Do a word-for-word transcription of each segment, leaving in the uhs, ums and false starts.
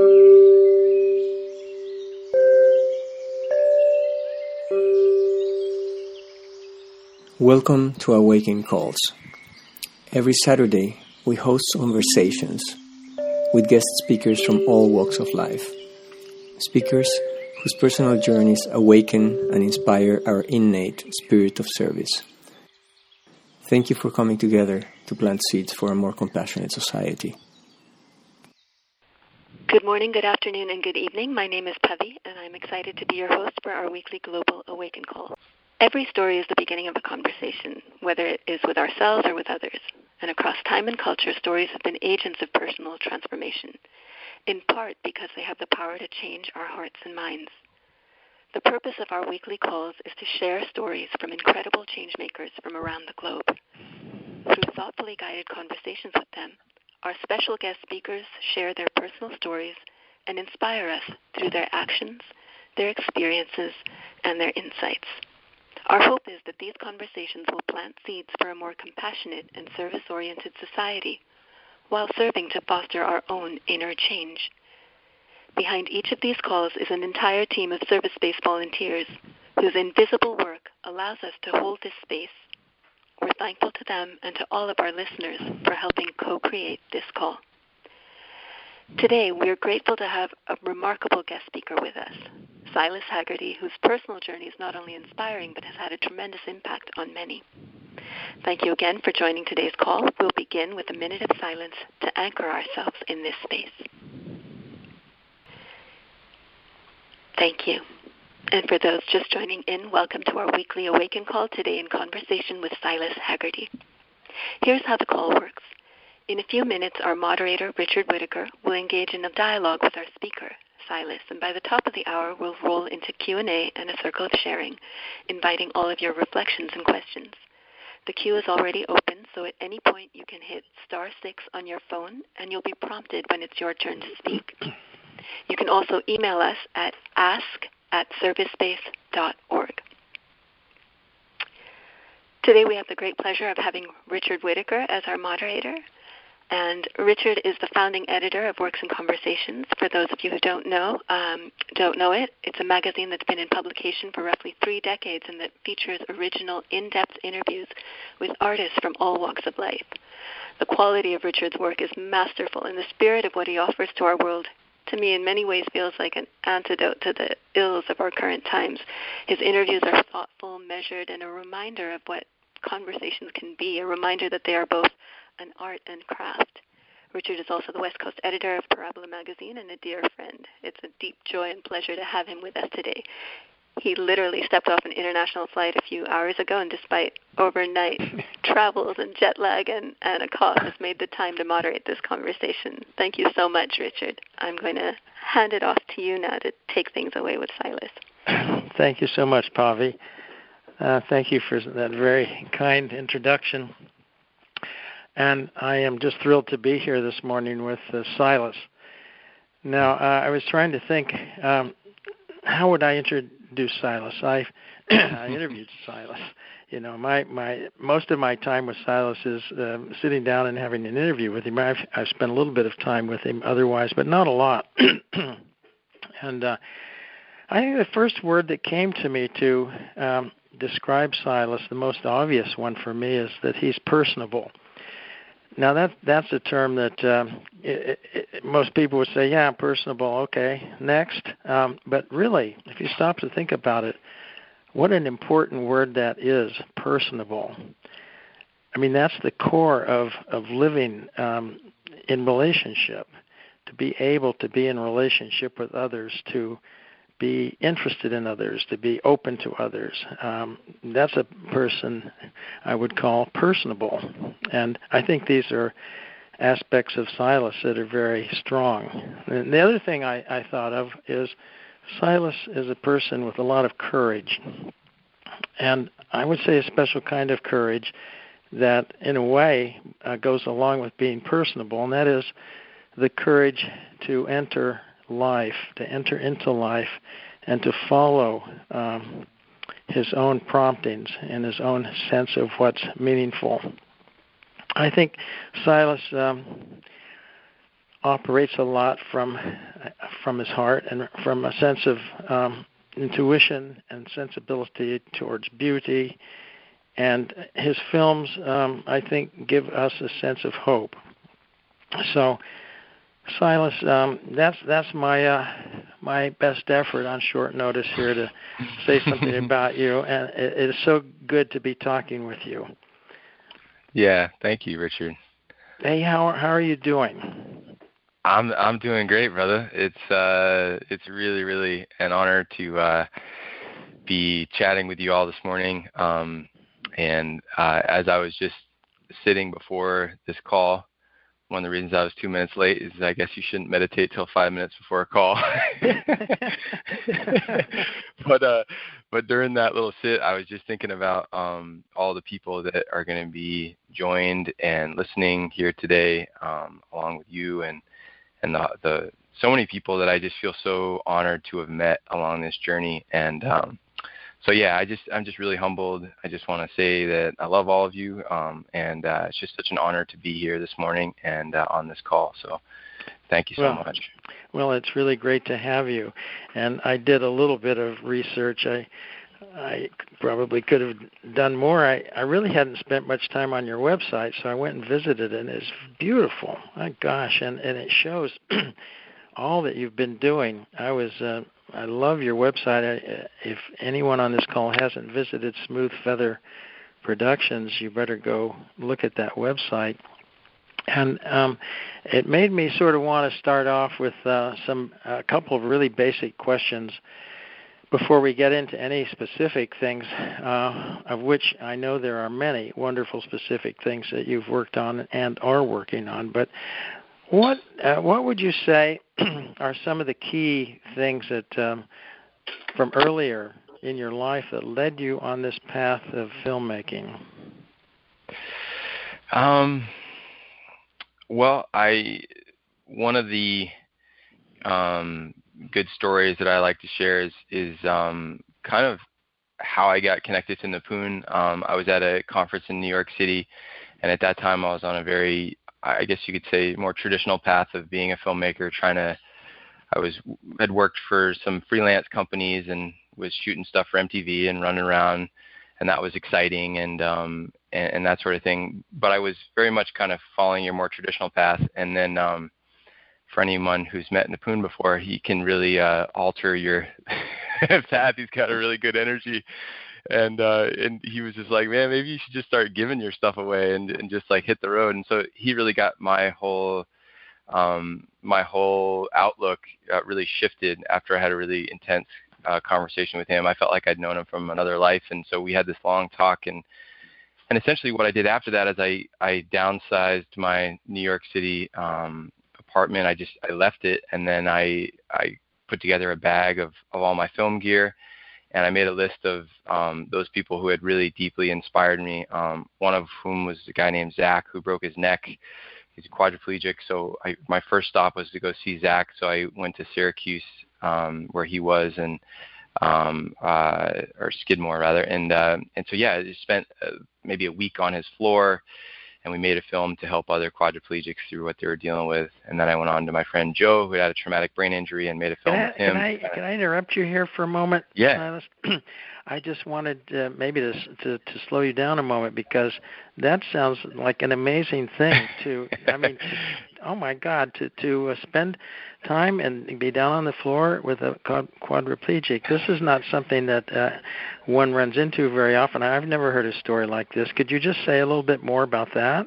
Welcome to Awaken Calls. Every Saturday, we host conversations with guest speakers from all walks of life. Speakers whose personal journeys awaken and inspire our innate spirit of service. Thank you for coming together to plant seeds for a more compassionate society. Good morning, good afternoon, and good evening. My name is Pavi, and I'm excited to be your host for our weekly Global Awaken Call. Every story is the beginning of a conversation, whether it is with ourselves or with others. And across time and culture, stories have been agents of personal transformation, in part because they have the power to change our hearts and minds. The purpose of our weekly calls is to share stories from incredible changemakers from around the globe. Through thoughtfully guided conversations with them, our special guest speakers share their personal stories and inspire us through their actions, their experiences, and their insights. Our hope is that these conversations will plant seeds for a more compassionate and service-oriented society, while serving to foster our own inner change. Behind each of these calls is an entire team of service-based volunteers whose invisible work allows us to hold this space. We're thankful to them and to all of our listeners for helping co-create this call. Today, we are grateful to have a remarkable guest speaker with us, Silas Haggerty, whose personal journey is not only inspiring but has had a tremendous impact on many. Thank you again for joining today's call. We'll begin with a minute of silence to anchor ourselves in this space. Thank you. And for those just joining in, welcome to our weekly Awaken Call, today in conversation with Silas Haggerty. Here's how the call works. In a few minutes, our moderator, Richard Whitaker, will engage in a dialogue with our speaker, Silas, and by the top of the hour, we'll roll into Q and A and a circle of sharing, inviting all of your reflections and questions. The queue is already open, so at any point you can hit star six on your phone, and you'll be prompted when it's your turn to speak. You can also email us at ask at servicespace dot org. Today we have the great pleasure of having Richard Whitaker as our moderator. And Richard is the founding editor of Works and Conversations. For those of you who don't know, um, don't know it, it's a magazine that's been in publication for roughly three decades and that features original, in-depth interviews with artists from all walks of life. The quality of Richard's work is masterful, and the spirit of what he offers to our world, to me, in many ways feels like an antidote to the ills of our current times. His interviews are thoughtful, measured, and a reminder of what conversations can be, a reminder that they are both an art and craft. Richard is also the West Coast editor of Parabola magazine and a dear friend. It's a deep joy and pleasure to have him with us today. He literally stepped off an international flight a few hours ago, and despite overnight travels and jet lag and, and a cough, has made the time to moderate this conversation. Thank you so much, Richard. I'm going to hand it off to you now to take things away with Silas. Thank you so much, Pavi. Uh, thank you for that very kind introduction. And I am just thrilled to be here this morning with uh, Silas. Now, uh, I was trying to think, um, how would I introduce Silas? I, I interviewed Silas. You know, my, my most of my time with Silas is uh, sitting down and having an interview with him. I've, I've spent a little bit of time with him otherwise, but not a lot. and uh, I think the first word that came to me to um, describe Silas, the most obvious one for me, is that he's personable. Now, that that's a term that um, it, it, most people would say, yeah, personable, okay, next. Um, but really, if you stop to think about it, what an important word that is, personable. I mean, that's the core of, of living um, in relationship, to be able to be in relationship with others, to be interested in others, to be open to others. Um, that's a person I would call personable. And I think these are aspects of Silas that are very strong. And the other thing I, I thought of is Silas is a person with a lot of courage. And I would say a special kind of courage that, in a way, uh, goes along with being personable, and that is the courage to enter life, to enter into life, and to follow um, his own promptings and his own sense of what's meaningful. I think Silas um, operates a lot from from his heart and from a sense of um, intuition and sensibility towards beauty. And his films, um, I think, give us a sense of hope. So, Silas, um, that's that's my uh, my best effort on short notice here to say something about you, and it, it is so good to be talking with you. Yeah, thank you, Richard. Hey, how how are you doing? I'm I'm doing great, brother. It's uh it's really really an honor to uh, be chatting with you all this morning. Um, and uh, as I was just sitting before this call, one of the reasons I was two minutes late is I guess you shouldn't meditate till five minutes before a call. but uh, but during that little sit, I was just thinking about um, all the people that are going to be joined and listening here today, um, along with you and and the, the so many people that I just feel so honored to have met along this journey. And um, so yeah, I just I'm just really humbled. I just want to say that I love all of you, um, and uh, it's just such an honor to be here this morning and uh, on this call. So thank you so well, much. Well, it's really great to have you. And I did a little bit of research. I I probably could have done more. I, I really hadn't spent much time on your website, so I went and visited it, and it's beautiful. My gosh, and, and it shows all that you've been doing. I was uh, I love your website. I, if anyone on this call hasn't visited Smooth Feather Productions, you better go look at that website. And um, it made me sort of want to start off with uh, some a couple of really basic questions before we get into any specific things, uh, of which I know there are many wonderful specific things that you've worked on and are working on. But what uh, what would you say are some of the key things that um, from earlier in your life that led you on this path of filmmaking? Um. Well, I one of the um, good stories that I like to share is is um, kind of how I got connected to Nipun. Um, I was at a conference in New York City, and at that time I was on a very, I guess you could say, more traditional path of being a filmmaker. Trying to, I was had worked for some freelance companies and was shooting stuff for M T V and running around, and that was exciting and um, and, and that sort of thing. But I was very much kind of following your more traditional path. And then um, for anyone who's met Nipun before, he can really uh, alter your path. He's got a really good energy. And uh, and he was just like, man, maybe you should just start giving your stuff away and, and just like hit the road. And so he really got my whole um, my whole outlook uh, really shifted after I had a really intense uh, conversation with him. I felt like I'd known him from another life. And so we had this long talk. And and essentially what I did after that is I, I downsized my New York City um, apartment. I just I left it, and then I I put together a bag of, of all my film gear. And I made a list of um, those people who had really deeply inspired me, um, one of whom was a guy named Zach who broke his neck. He's a quadriplegic, so I, my first stop was to go see Zach. So I went to Syracuse, um, where he was, and um, uh, or Skidmore rather. And uh, and so yeah, I spent uh, maybe a week on his floor, and we made a film to help other quadriplegics through what they were dealing with. And then I went on to my friend Joe, who had a traumatic brain injury, and made a film can I, with him. Can I, can I interrupt you here for a moment? Yeah. I just wanted uh, maybe to, to to slow you down a moment, because that sounds like an amazing thing to, I mean, to, oh my God, to, to uh, spend time and be down on the floor with a quadriplegic. This is not something that uh, one runs into very often. I've never heard a story like this. Could you just say a little bit more about that?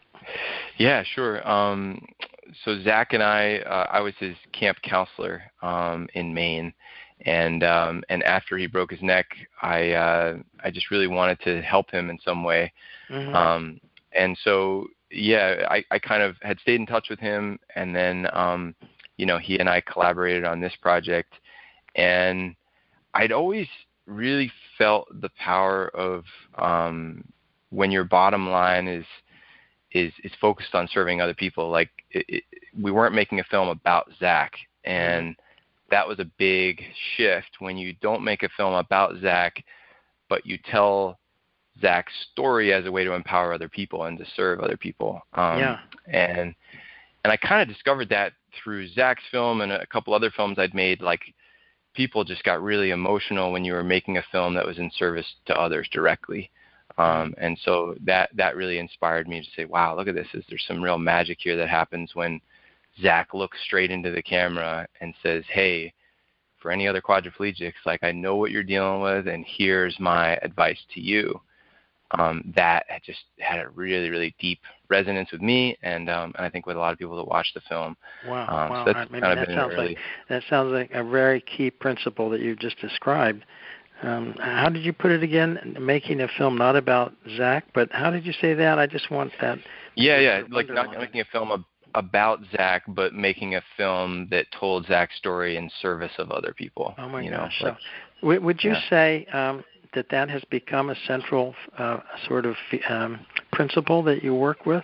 Yeah, sure. Um, so Zach and I, uh, I was his camp counselor um, in Maine. And um, and after he broke his neck, I uh, I just really wanted to help him in some way. Mm-hmm. Um, and so, yeah, I, I kind of had stayed in touch with him. And then, um, you know, he and I collaborated on this project. And I'd always really felt the power of um, when your bottom line is is is focused on serving other people. Like it, it, we weren't making a film about Zach, and mm-hmm. that was a big shift when you don't make a film about Zach, but you tell Zach's story as a way to empower other people and to serve other people. Um, yeah. And and I kind of discovered that through Zach's film and a couple other films I'd made. Like, people just got really emotional when you were making a film that was in service to others directly. Um, and so that, that really inspired me to say, wow, look at this. Is there some real magic here that happens when Zach looks straight into the camera and says, hey, for any other quadriplegics, like, I know what you're dealing with, and here's my advice to you. Um, that had just had a really, really deep resonance with me, and, um, and I think with a lot of people that watch the film. Wow, um, wow. So that's I mean, kind of that been sounds really, like that sounds like a very key principle that you've just described. Um, how did you put it again? Making a film not about Zach, but how did you say that? I just want that. Yeah, yeah, like not making a film ab- about Zach, but making a film that told Zach's story in service of other people. Oh my you gosh! Know? Like, so, w- would you yeah. say um, that that has become a central uh, sort of um, principle that you work with?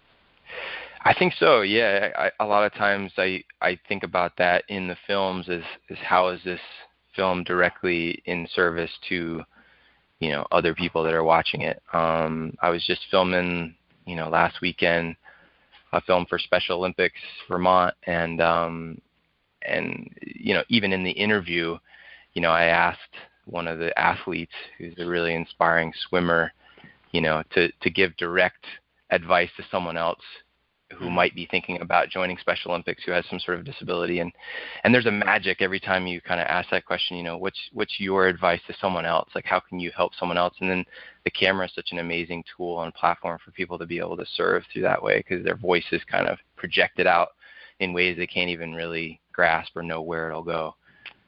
I think so. Yeah, I, a lot of times I, I think about that in the films as, as how is this film directly in service to, you know, other people that are watching it. Um, I was just filming, you know, last weekend a film for Special Olympics Vermont, and um, and you know, even in the interview, you know, I asked one of the athletes, who's a really inspiring swimmer, you know, to to give direct advice to someone else who might be thinking about joining Special Olympics, who has some sort of disability. And, and there's a magic every time you kind of ask that question, you know, what's, what's your advice to someone else? Like, how can you help someone else? And then the camera is such an amazing tool and platform for people to be able to serve through that way, because their voice is kind of projected out in ways they can't even really grasp or know where it'll go.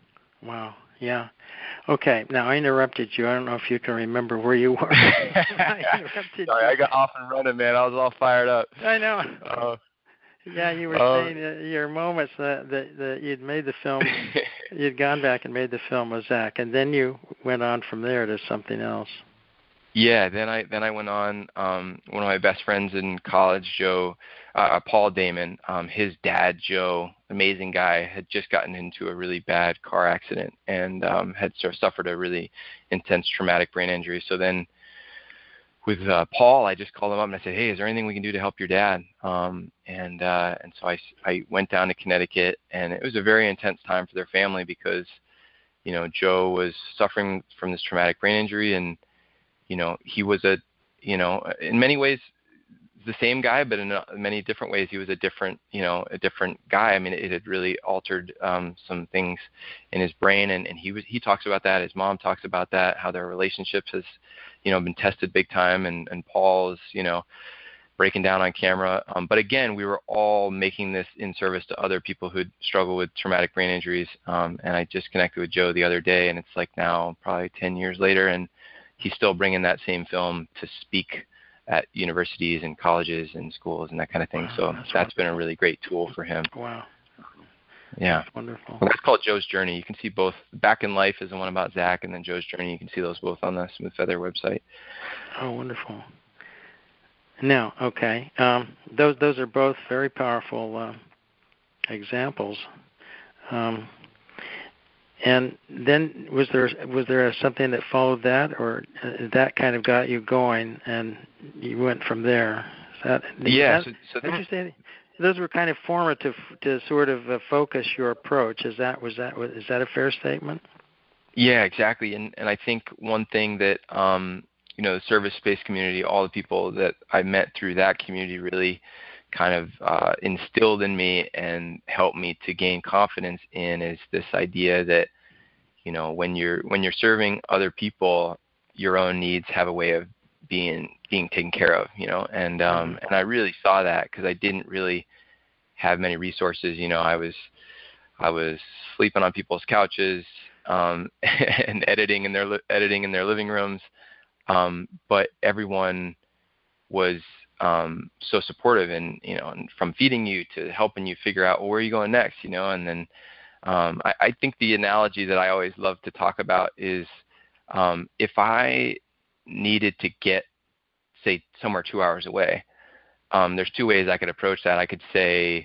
Wow. Yeah. Okay. Now, I interrupted you. I don't know if you can remember where you were. I interrupted Sorry, you. I got off and running, man. I was all fired up. I know. Uh, yeah, you were uh, saying that your moments that, that, that you'd made the film, you'd gone back and made the film with Zach, and then you went on from there to something else. Yeah, then I then I went on. Um, one of my best friends in college, Joe, uh, Paul Damon. Um, his dad, Joe, amazing guy, had just gotten into a really bad car accident and um, had sort of suffered a really intense traumatic brain injury. So then, with uh, Paul, I just called him up and I said, "Hey, is there anything we can do to help your dad?" Um, and uh, and so I I went down to Connecticut, and it was a very intense time for their family because, you know, Joe was suffering from this traumatic brain injury, and you know, he was a, you know, in many ways the same guy, but in many different ways he was a different, you know, a different guy. I mean, it had really altered um, some things in his brain, and, and he was he talks about that. His mom talks about that, how their relationships has, you know, been tested big time, and, and Paul is, you know, breaking down on camera. Um, but again, we were all making this in service to other people who struggle with traumatic brain injuries. Um, and I just connected with Joe the other day, and it's like now probably ten years later, and he's still bringing that same film to speak at universities and colleges and schools and that kind of thing. Wow, so that's, that's been a really great tool for him. Wow. Yeah. That's wonderful. Well, that's called Joe's Journey. You can see both. Back in Life is the one about Zach, and then Joe's Journey. You can see those both on the Smooth Feather website. Oh, wonderful. Now, okay, um, those those are both very powerful uh, examples. Um, And then was there was there something that followed that, or that kind of got you going, and you went from there? Is that, yeah. That, so, so did you say those were kind of formative to sort of uh, focus your approach? Is that was that is that a fair statement? Yeah, exactly. And and I think one thing that um, you know, the service-based community, all the people that I met through that community really kind of uh, instilled in me and helped me to gain confidence in is this idea that, you know, when you're when you're serving other people, your own needs have a way of being being taken care of, you know. And um, mm-hmm. and I really saw that because I didn't really have many resources. You know, I was I was sleeping on people's couches um, and editing in their li- editing in their living rooms, um, but everyone was um, so supportive, and you know, and from feeding you to helping you figure out, well, where are you going next, you know. And then um, I, I think the analogy that I always love to talk about is um, if I needed to get, say, somewhere two hours away, um, there's two ways I could approach that. I could say,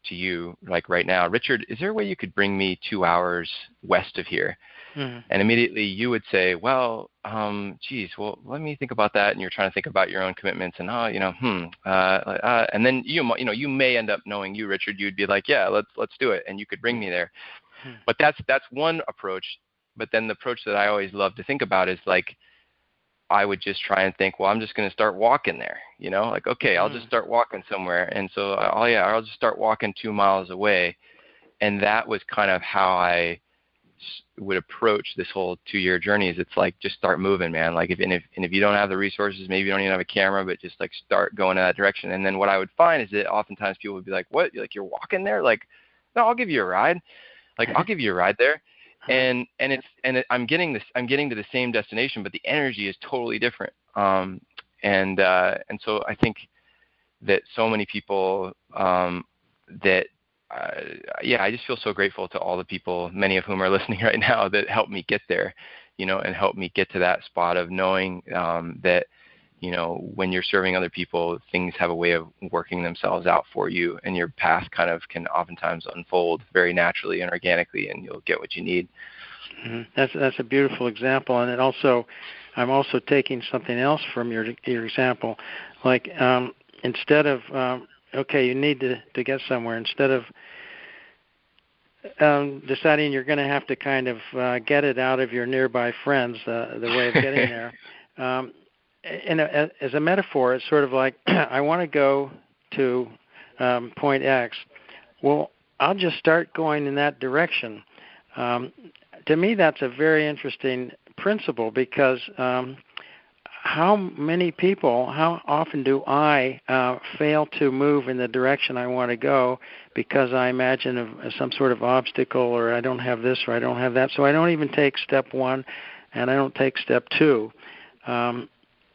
to you, like right now, Richard, is there a way you could bring me two hours west of here? Mm-hmm. And immediately you would say, well, um, geez, well, let me think about that. And you're trying to think about your own commitments and, oh, you know, hmm. Uh, uh, and then, you, you know, you may end up knowing you, Richard, you'd be like, yeah, let's, let's do it. And you could bring me there. Mm-hmm. But that's, that's one approach. But then the approach that I always love to think about is like, I would just try and think, well, I'm just going to start walking there, you know, like, okay, I'll just start walking somewhere. And so, oh yeah, I'll just start walking two miles away. And that was kind of how I would approach this whole two-year journey. Is it's like, just start moving, man. Like if and, if and if you don't have the resources, maybe you don't even have a camera, but just like start going in that direction. And then what I would find is that oftentimes people would be like, what, like you're walking there? Like, no, I'll give you a ride. Like I'll give you a ride there. And and it's and it, I'm getting this I'm getting to the same destination, but the energy is totally different. Um, and uh, and so I think that so many people um, that uh, yeah, I just feel so grateful to all the people, many of whom are listening right now, that helped me get there, you know, and helped me get to that spot of knowing um, that, you know, when you're serving other people, things have a way of working themselves out for you, and your path kind of can oftentimes unfold very naturally and organically, and you'll get what you need. Mm-hmm. That's that's a beautiful example, and it also, I'm also taking something else from your your example, like um, instead of um, okay, you need to, to get somewhere, instead of um, deciding you're going to have to kind of uh, get it out of your nearby friends, uh, the way of getting there. Um, And as a metaphor, it's sort of like, I want to go to um, point X. Well, I'll just start going in that direction. Um, to me, that's a very interesting principle, because um, how many people, how often do I uh, fail to move in the direction I want to go because I imagine of some sort of obstacle, or I don't have this, or I don't have that. So I don't even take step one, and I don't take step two. Um,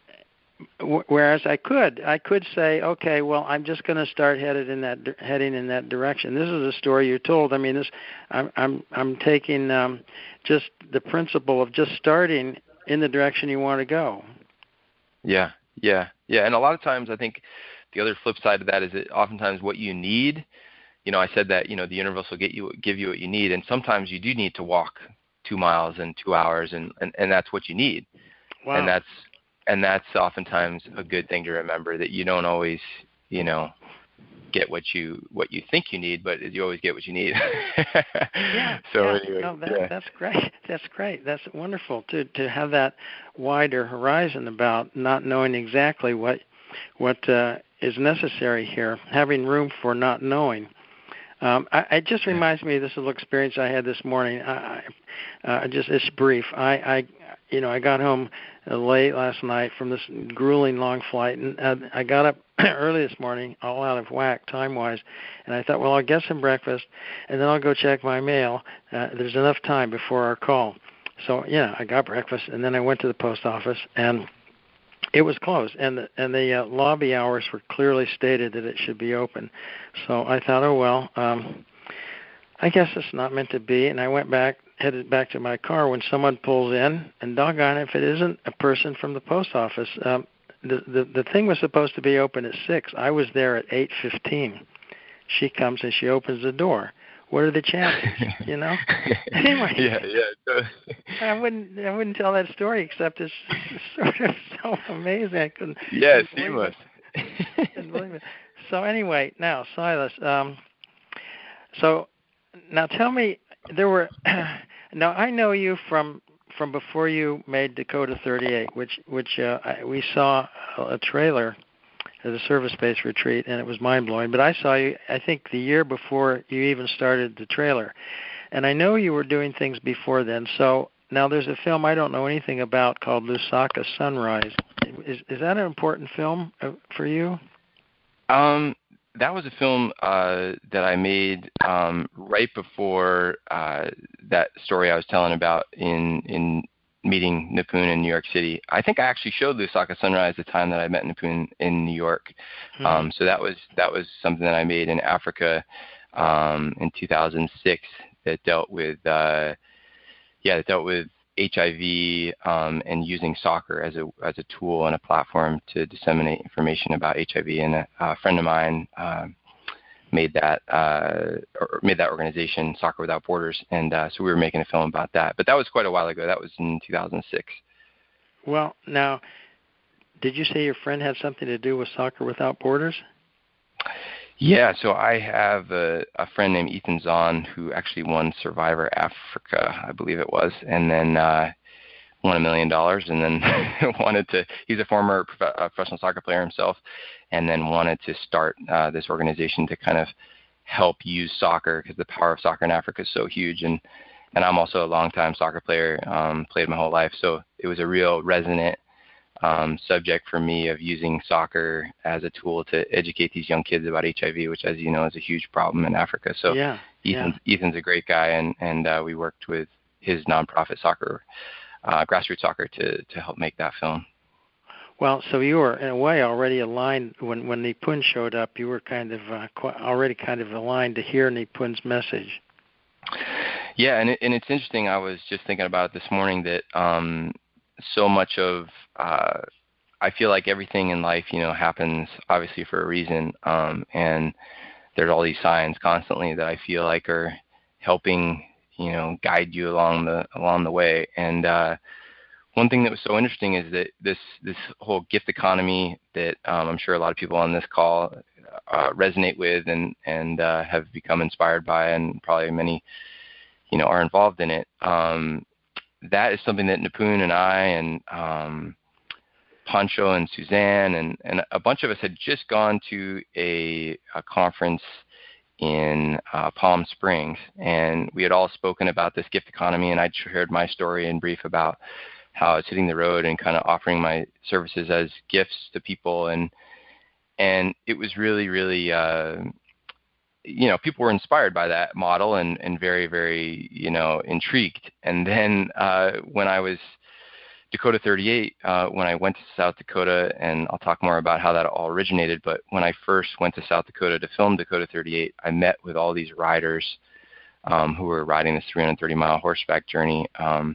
Whereas I could, I could say, okay, well, I'm just going to start headed in that, heading in that direction. This is a story you told. I mean, this, I'm, I'm, I'm taking um, just the principle of just starting in the direction you want to go. Yeah, yeah, yeah. And a lot of times, I think the other flip side of that is that oftentimes what you need, you know, I said that, you know, the universe will get you, give you what you need, and sometimes you do need to walk two miles in two hours, and, and, and that's what you need. Wow. And that's And that's oftentimes a good thing to remember, that you don't always, you know, get what you what you think you need, but you always get what you need. yeah. So yeah. anyway, no, that, yeah. that's great. That's great. That's wonderful to to have that wider horizon about not knowing exactly what what uh, is necessary here, having room for not knowing. Um, I, it just reminds me of this little experience I had this morning. I, uh, just it's brief. I, I, you know, I got home late last night from this grueling long flight, and uh, I got up early this morning, all out of whack time-wise, and I thought, well, I'll get some breakfast, and then I'll go check my mail. Uh, there's enough time before our call. So, yeah, I got breakfast, and then I went to the post office, and it was closed, and the, and the uh, lobby hours were clearly stated that it should be open. So I thought, oh, well, um, I guess it's not meant to be, and I went back, headed back to my car when someone pulls in, and doggone if it isn't a person from the post office. Um, the, the the thing was supposed to be open at six. I was there at eight fifteen. She comes and she opens the door. What are the chances, you know? Anyway, yeah, yeah. I wouldn't, I wouldn't tell that story, except it's, it's sort of so amazing. I couldn't. Yeah, couldn't seamless. It. Couldn't believe it. So anyway, now Silas. Um, so now tell me, there were. Now I know you from from before you made Dakota thirty-eight, which which uh, I, we saw a trailer at a service-based retreat, and it was mind-blowing. But I saw you, I think, the year before you even started the trailer. And I know you were doing things before then. So now there's a film I don't know anything about called Lusaka Sunrise. Is is that an important film for you? Um, that was a film uh, that I made um, right before uh, that story I was telling about in in meeting Nipun in New York City. I think I actually showed Lusaka Sunrise the time that I met Nipun in New York. Mm-hmm. Um, so that was that was something that I made in Africa um, in two thousand six that dealt with uh, yeah, that dealt with H I V um, and using soccer as a as a tool and a platform to disseminate information about H I V. And a, a friend of mine, uh, made that uh, or made that organization, Soccer Without Borders, and uh, so we were making a film about that. But that was quite a while ago. That was in two thousand six. Well, now, did you say your friend had something to do with Soccer Without Borders? Yeah, so I have a, a friend named Ethan Zahn who actually won Survivor Africa, I believe it was, and then uh, won a million dollars, and then wanted to. He's a former prof- uh, professional soccer player himself, and then wanted to start uh, this organization to kind of help use soccer because the power of soccer in Africa is so huge, and and I'm also a longtime soccer player, um, played my whole life, so it was a real resonant Um, subject for me of using soccer as a tool to educate these young kids about H I V, which, as you know, is a huge problem in Africa. So yeah, Ethan's, yeah. Ethan's a great guy, and, and uh, we worked with his nonprofit soccer, uh, grassroots soccer, to, to help make that film. Well, so you were, in a way, already aligned. When, when Nipun showed up, you were kind of uh, qu- already kind of aligned to hear Nipun's message. Yeah, and, it, and it's interesting. I was just thinking about it this morning that um, so much of uh, I feel like everything in life, you know, happens obviously for a reason, um, and there's all these signs constantly that I feel like are helping, you know, guide you along the along the way. And uh, one thing that was so interesting is that this this whole gift economy that um, I'm sure a lot of people on this call uh, resonate with and and uh, have become inspired by, and probably many, you know, are involved in it. Um, that is something that Nipun and I and um, Pancho and Suzanne and, and a bunch of us had just gone to a, a conference in uh, Palm Springs, and we had all spoken about this gift economy, and I'd shared my story in brief about how I was hitting the road and kind of offering my services as gifts to people, and and it was really, really, uh, you know, people were inspired by that model and, and very, very, you know, intrigued. And then uh, when I was Dakota thirty-eight, uh, when I went to South Dakota, and I'll talk more about how that all originated, but when I first went to South Dakota to film Dakota thirty-eight, I met with all these riders um, who were riding this three hundred thirty mile horseback journey. Um,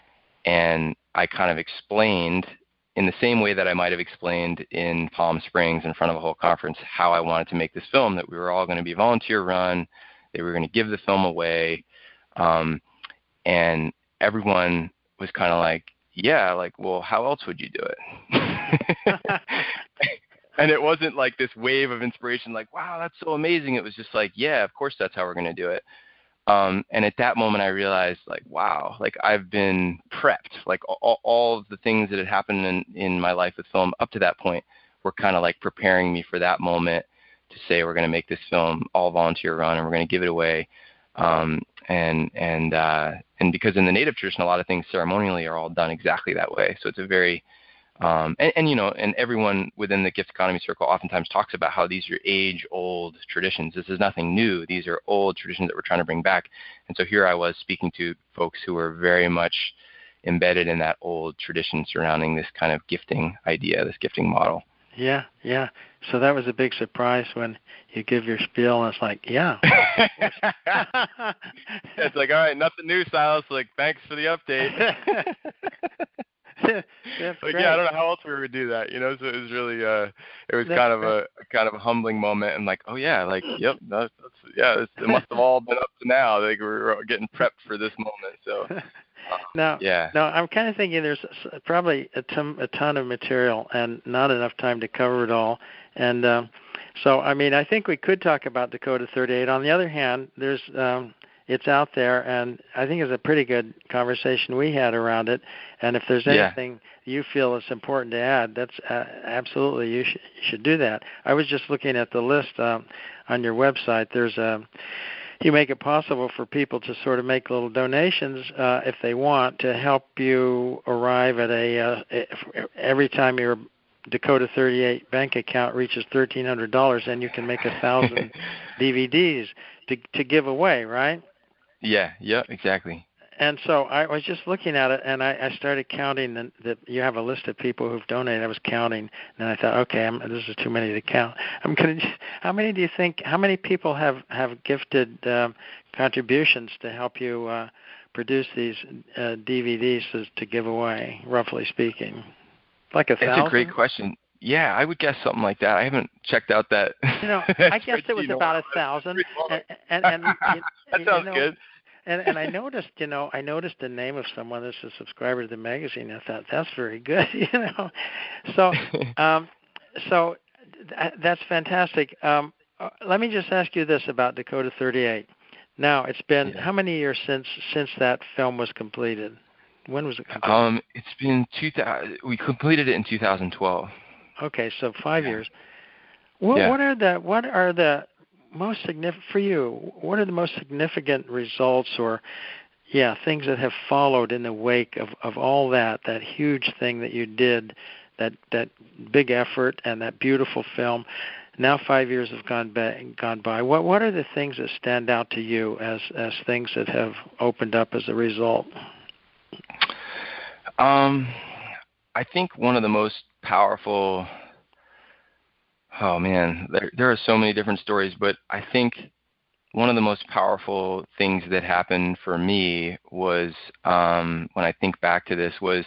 and I kind of explained, in the same way that I might have explained in Palm Springs in front of a whole conference, how I wanted to make this film, that we were all going to be volunteer run, they were going to give the film away. Um, and everyone was kind of like, yeah, like, well, how else would you do it? And it wasn't like this wave of inspiration, like, wow, that's so amazing. It was just like, yeah, of course that's how we're going to do it. Um, and at that moment I realized, like, wow, like I've been prepped. Like all, all of the things that had happened in, in my life with film up to that point were kind of like preparing me for that moment to say, we're going to make this film all volunteer run and we're going to give it away. Um, and and uh, and because in the Native tradition, a lot of things ceremonially are all done exactly that way. So it's a very um, and, and you know, and everyone within the gift economy circle oftentimes talks about how these are age-old traditions. This is nothing new. These are old traditions that we're trying to bring back. And so here I was speaking to folks who were very much embedded in that old tradition surrounding this kind of gifting idea, this gifting model. Yeah, yeah. So that was a big surprise when you give your spiel, and it's like, yeah. It's like, all right, nothing new, Silas. Like, thanks for the update. That's like, great. yeah, I don't know how else we would do that, you know. So it was really, uh, it was That's kind of great. a kind of a humbling moment, and like, oh yeah, like, yep, that's, that's yeah, it's, it must have all been up to now. Like, we were getting prepped for this moment. So. Uh, Now, yeah. now I'm kind of thinking there's probably a ton, a ton of material and not enough time to cover it all. And um, so, I mean, I think we could talk about Dakota thirty-eight. On the other hand, there's um, it's out there, and I think it's a pretty good conversation we had around it. And if there's anything yeah. you feel is important to add, that's uh, absolutely you, sh- you should do that. I was just looking at the list um, on your website. There's a You make it possible for people to sort of make little donations uh, if they want to help you arrive at a, uh, every time your Dakota thirty-eight bank account reaches thirteen hundred dollars, then you can make a thousand D V Ds to to give away, right? Yeah, yeah, exactly. And so I was just looking at it, and I, I started counting that, that you have a list of people who've donated. I was counting, and I thought, okay, I'm, this is too many to count. I'm going to. How many do you think? How many people have have gifted um, contributions to help you uh, produce these uh, D V Ds to, to give away, roughly speaking? Like a thousand? It's a great question. Yeah, I would guess something like that. I haven't checked out that. You know, I guess it was about a thousand. And and, and you, that you sounds know, good. And and I noticed, you know, I noticed the name of someone that's a subscriber to the magazine. I thought that's very good, you know. So, um, so th- that's fantastic. Um, uh, let me just ask you this about Dakota thirty-eight. Now, it's been Yeah. how many years since since that film was completed? When was it completed? Um, it's been two thousand. We completed it in two thousand twelve. Okay, so five Yeah. years. What Yeah. what are the what are the most significant for you? What are the most significant results, or yeah, things that have followed in the wake of, of all that, that huge thing that you did, that that big effort and that beautiful film? Now five years have gone by. Gone by. What what are the things that stand out to you as as things that have opened up as a result? Um, I think one of the most powerful. Oh man, there there are so many different stories, but I think one of the most powerful things that happened for me was um, when I think back to this was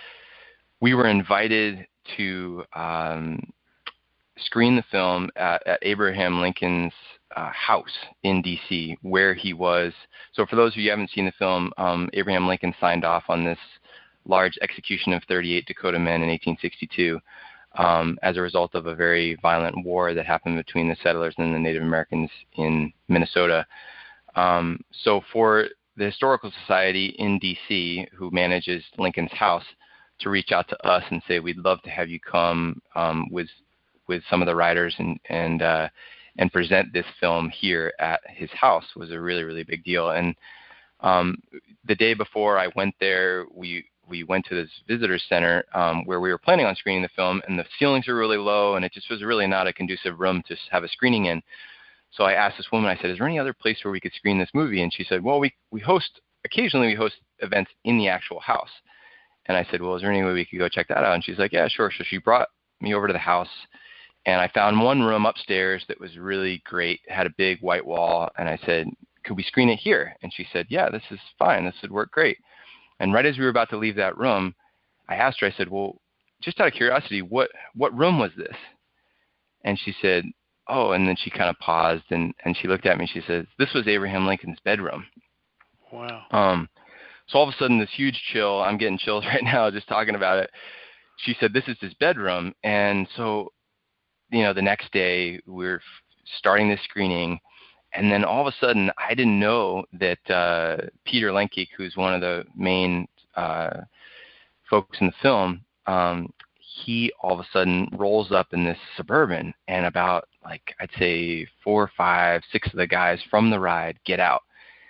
we were invited to um, screen the film at, at Abraham Lincoln's uh, house in D C, where he was. So for those of you who haven't seen the film, um, Abraham Lincoln signed off on this large execution of thirty-eight Dakota men in eighteen sixty-two. Um, as a result of a very violent war that happened between the settlers and the Native Americans in Minnesota. Um, so for the Historical Society in D C, who manages Lincoln's house, to reach out to us and say, we'd love to have you come um, with with some of the writers and and uh, and present this film here at his house was a really, really big deal. And um, the day before I went there, we we went to this visitor center um, where we were planning on screening the film, and the ceilings were really low, and it just was really not a conducive room to have a screening in. So I asked this woman, I said, is there any other place where we could screen this movie? And she said, well, we, we host, occasionally we host events in the actual house. And I said, well, is there any way we could go check that out? And she's like, yeah, sure. So she brought me over to the house, and I found one room upstairs that was really great. It had a big white wall, and I said, could we screen it here? And she said, yeah, this is fine. This would work great. And right as we were about to leave that room, I asked her, I said, well, just out of curiosity, what, what room was this? And she said, oh, and then she kind of paused, and, and she looked at me, and she said, this was Abraham Lincoln's bedroom. Wow. Um, so all of a sudden, this huge chill, I'm getting chills right now just talking about it. She said, this is his bedroom. And so, you know, the next day, we're starting this screening, and then all of a sudden, I didn't know that uh, Peter Lenke, who's one of the main uh, folks in the film, um, he all of a sudden rolls up in this Suburban, and about, like, I'd say four, five, six of the guys from the ride get out.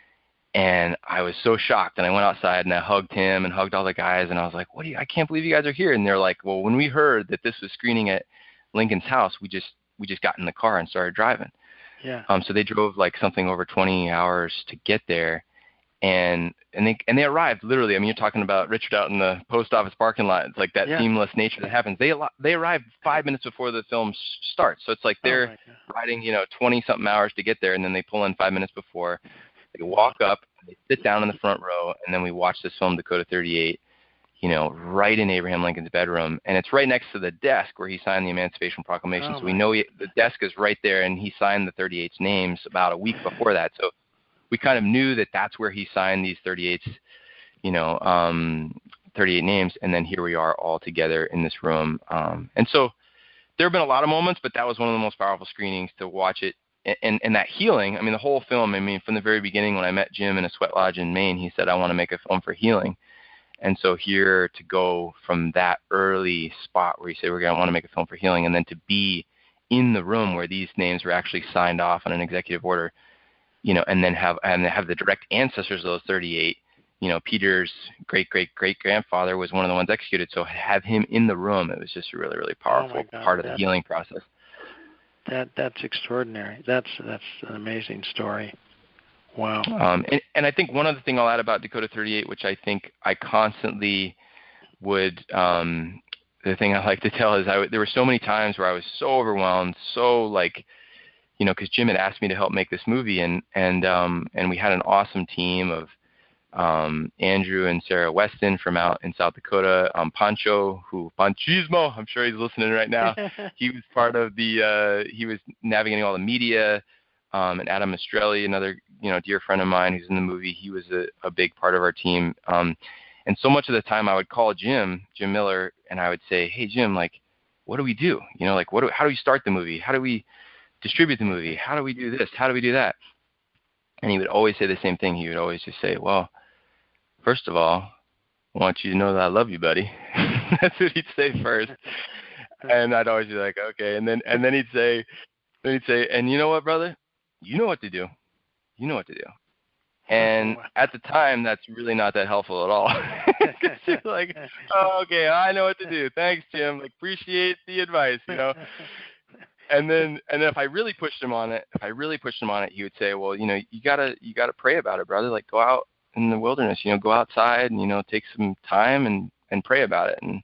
And I was so shocked, and I went outside, and I hugged him and hugged all the guys, and I was like, what do you, I can't believe you guys are here. And they're like, well, when we heard that this was screening at Lincoln's house, we just we just got in the car and started driving. Yeah. Um, so they drove like something over twenty hours to get there, and and they and they arrived literally. I mean, you're talking about Richard out in the post office parking lot. It's like that Yeah. seamless nature that happens. They they arrived five minutes before the film starts. So it's like they're Oh, riding, you know, twenty something hours to get there, and then they pull in five minutes before. They walk up, they sit down in the front row, and then we watch this film, Dakota thirty-eight. You know, right in Abraham Lincoln's bedroom, and it's right next to the desk where he signed the Emancipation Proclamation. Oh, so we know he, the desk is right there, and he signed the thirty-eight's names about a week before that. So we kind of knew that that's where he signed these thirty-eight's, you know, um, thirty-eight names, and then here we are all together in this room. Um, and so there have been a lot of moments, but that was one of the most powerful screenings to watch it, and, and, and that healing. I mean, the whole film. I mean, from the very beginning, when I met Jim in a sweat lodge in Maine, he said, "I want to make a film for healing." And so here to go from that early spot where you say we're going to want to make a film for healing, and then to be in the room where these names were actually signed off on an executive order, you know, and then have and have the direct ancestors of those thirty-eight, you know, Peter's great great great grandfather was one of the ones executed. So have him in the room, it was just a really really powerful Oh my God, part of the that- healing process. That that's extraordinary. That's that's an amazing story. Wow. Um, and, and I think one other thing I'll add about Dakota thirty-eight, which I think I constantly would, um, the thing I like to tell is I, there were so many times where I was so overwhelmed, so like, you know, because Jim had asked me to help make this movie, and and um, and we had an awesome team of um, Andrew and Sarah Weston from out in South Dakota, um, Pancho, who Panchismo, I'm sure he's listening right now. He was part of the, uh, he was navigating all the media, um, and Adam Estrelli, another, you know, dear friend of mine who's in the movie. He was a, a big part of our team. Um, and so much of the time I would call Jim, Jim Miller, and I would say, hey, Jim, like, what do we do? You know, like, what do, how do we start the movie? How do we distribute the movie? How do we do this? How do we do that? And he would always say the same thing. He would always just say, well, first of all, I want you to know that I love you, buddy. That's what he'd say first. And I'd always be like, okay. And then and then he'd say, then he'd say, and you know what, brother? You know what to do. You know what to do. And at the time, that's really not that helpful at all. Because you're like, oh, okay, I know what to do. Thanks, Jim. Like, appreciate the advice, you know. And then, and then if I really pushed him on it, if I really pushed him on it, he would say, well, you know, you gotta, you gotta pray about it, brother. Like, go out in the wilderness, you know, go outside and, you know, take some time and, and pray about it. And,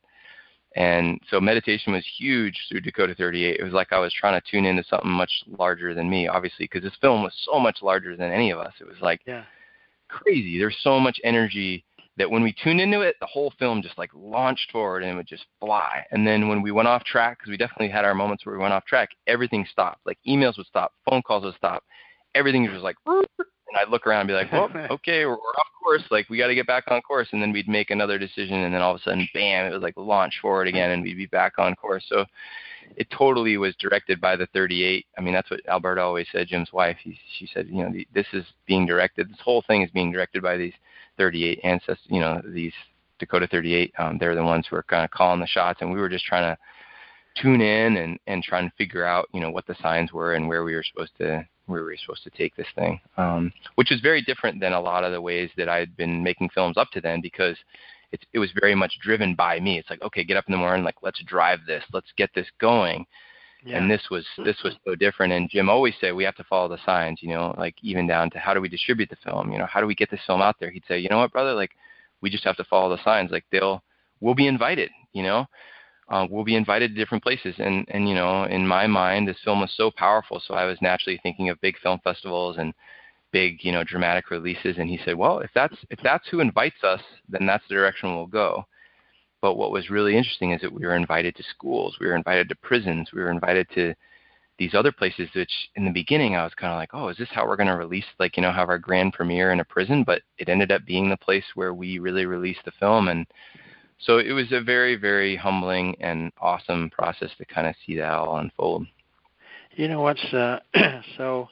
and so meditation was huge through Dakota thirty-eight. It was like I was trying to tune into something much larger than me, obviously, because this film was so much larger than any of us. It was like yeah. crazy. There's so much energy that when we tuned into it, the whole film just like launched forward and it would just fly. And then when we went off track, because we definitely had our moments where we went off track, everything stopped. Like emails would stop, phone calls would stop. Everything was just like, and I'd look around and be like, well, okay, we're, we're off course. Like, we got to get back on course. And then we'd make another decision. And then all of a sudden, bam, it was like launch forward again and we'd be back on course. So it totally was directed by the thirty-eight. I mean, that's what Alberta always said, Jim's wife. He, she said, you know, the, this is being directed. This whole thing is being directed by these thirty-eight ancestors, you know, these Dakota thirty-eight. Um, they're the ones who are kind of calling the shots. And we were just trying to tune in and, and trying to figure out, you know, what the signs were and where we were supposed to where we were supposed to take this thing, um, which is very different than a lot of the ways that I had been making films up to then, because it's, it was very much driven by me. It's like, okay, get up in the morning, like, let's drive this, let's get this going. Yeah. And this was this was so different. And Jim always said we have to follow the signs, you know, like even down to how do we distribute the film, you know, how do we get this film out there? He'd say, you know what, brother, like, we just have to follow the signs. Like, they'll we'll be invited, you know. Uh, we'll be invited to different places. And, and, you know, in my mind, this film was so powerful. So I was naturally thinking of big film festivals and big, you know, dramatic releases. And he said, well, if that's, if that's who invites us, then that's the direction we'll go. But what was really interesting is that we were invited to schools. We were invited to prisons. We were invited to these other places, which in the beginning I was kind of like, oh, is this how we're going to release, like, you know, have our grand premiere in a prison? But it ended up being the place where we really released the film. And so it was a very, very humbling and awesome process to kind of see that all unfold. You know what's uh, so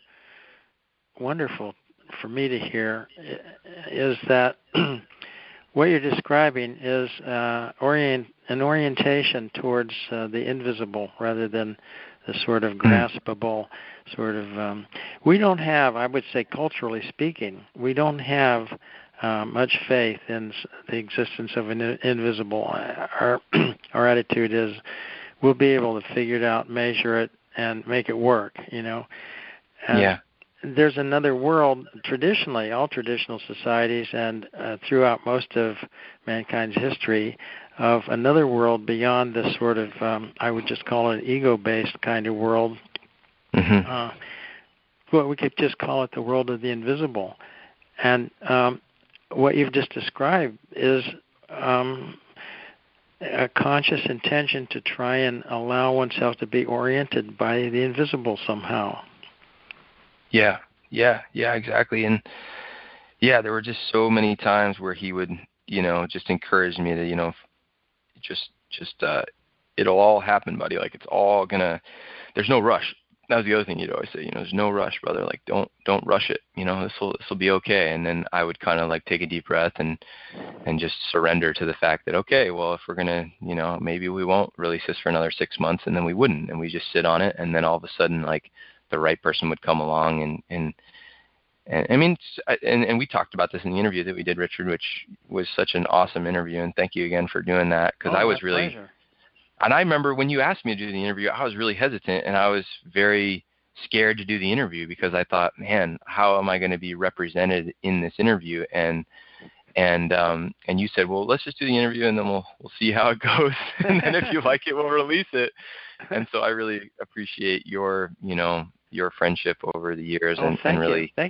wonderful for me to hear is that what you're describing is uh, orient an orientation towards uh, the invisible rather than the sort of graspable sort of. Um, we don't have, I would say, culturally speaking, we don't have Uh, much faith in the existence of an invisible. Our our attitude is we'll be able to figure it out, measure it, and make it work, you know. And yeah. There's another world, traditionally, all traditional societies and uh, throughout most of mankind's history, of another world beyond this sort of, um, I would just call it an ego-based kind of world. Mm-hmm. Uh, well, we could just call it the world of the invisible. And um, what you've just described is um, a conscious intention to try and allow oneself to be oriented by the invisible somehow. Yeah, yeah, yeah, exactly. And yeah, there were just so many times where he would, you know, just encourage me to, you know, just, just, uh, it'll all happen, buddy. Like, it's all gonna, there's no rush. That was the other thing you'd always say, you know, there's no rush, brother. Like, don't don't rush it. You know, this will this will be okay. And then I would kind of like take a deep breath and and just surrender to the fact that, okay, well, if we're gonna, you know, maybe we won't release this for another six months, and then we wouldn't, and we just sit on it, and then all of a sudden, like, the right person would come along, and and and I mean, and and we talked about this in the interview that we did, Richard, which was such an awesome interview, and thank you again for doing that, because oh, I was really. Pleasure. And I remember when you asked me to do the interview, I was really hesitant, and I was very scared to do the interview because I thought, man, how am I going to be represented in this interview? And and um, and you said, well, let's just do the interview, and then we'll we'll see how it goes, and then if you like it, we'll release it. And so I really appreciate your, you know, your friendship over the years, oh, and, thank and really, you. Thank you.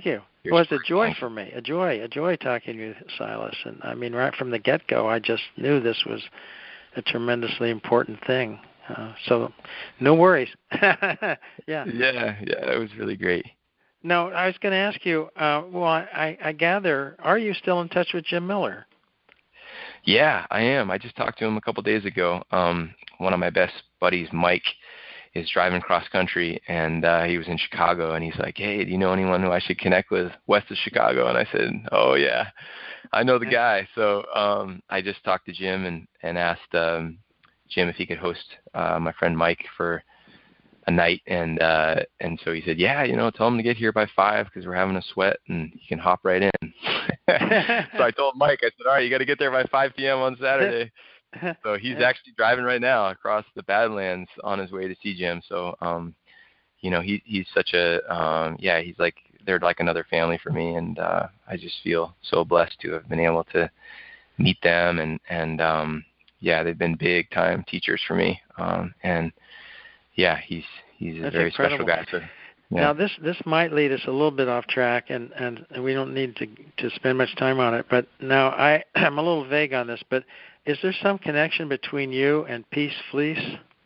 It was a joy for me, a joy, a joy talking to you, Silas. And I mean, right from the get-go, I just knew this was a tremendously important thing. Uh, so, no worries. yeah. Yeah, yeah, it was really great. No, I was going to ask you. Uh, well, I, I gather, are you still in touch with Jim Miller? Yeah, I am. I just talked to him a couple days ago. Um, one of my best buddies, Mike, is driving cross country, and uh, he was in Chicago, and he's like, "Hey, do you know anyone who I should connect with west of Chicago?" And I said, "Oh yeah, I know the guy." So um, I just talked to Jim and and asked um, Jim if he could host uh, my friend Mike for a night, and uh, and so he said, "Yeah, you know, tell him to get here by five because we're having a sweat, and he can hop right in." So I told Mike, I said, "All right, you got to get there by five p.m. on Saturday." So he's actually driving right now across the Badlands on his way to see Jim. So, um, you know, he he's such a, um, yeah, he's like, they're like another family for me. And uh, I just feel so blessed to have been able to meet them. And, and um, yeah, they've been big time teachers for me. Um, and yeah, he's, he's a That's very incredible. special guy. So, yeah. Now, this this might lead us a little bit off track, and, and we don't need to to spend much time on it. But now I, I'm a little vague on this, but is there some connection between you and Peace Fleece?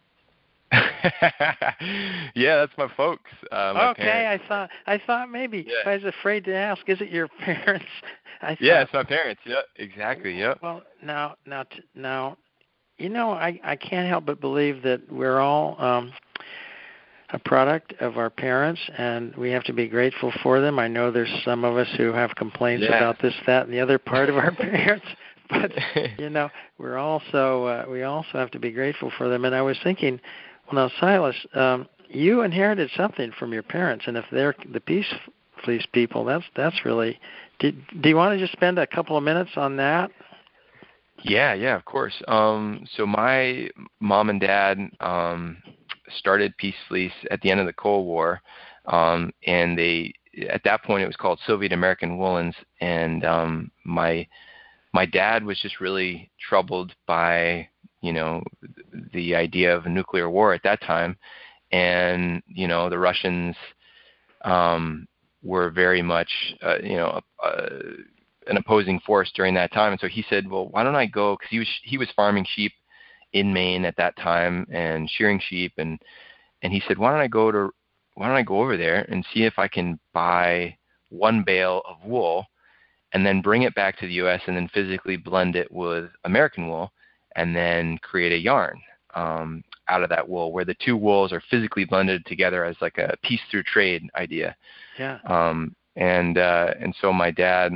Yeah, that's my folks. Uh, my okay, parents. I thought I thought maybe. Yeah. I was afraid to ask. Is it your parents? I thought, yeah, it's my parents. Yep, exactly. Yep. Well, now now now, you know, I I can't help but believe that we're all um, a product of our parents, and we have to be grateful for them. I know there's some of us who have complaints yeah. about this, that, and the other part of our parents. But you know, we're also uh, we also have to be grateful for them. And I was thinking, well, now Silas, um, you inherited something from your parents, and if they're the Peace Fleece people, that's that's really. Do, do you want to just spend a couple of minutes on that? Yeah, yeah, of course. Um, so my mom and dad um, started Peace Fleece at the end of the Cold War, um, and they at that point it was called Soviet American Woolens, and um, my My dad was just really troubled by, you know, the idea of a nuclear war at that time. And, you know, the Russians um, were very much, uh, you know, uh, an opposing force during that time. And so he said, well, why don't I go? Because he was, he was farming sheep in Maine at that time and shearing sheep. And, and he said, why don't I go to, why don't I go over there and see if I can buy one bale of wool and then bring it back to the U S and then physically blend it with American wool and then create a yarn um, out of that wool where the two wools are physically blended together as like a piece through trade idea. Yeah. Um, and, uh, and so my dad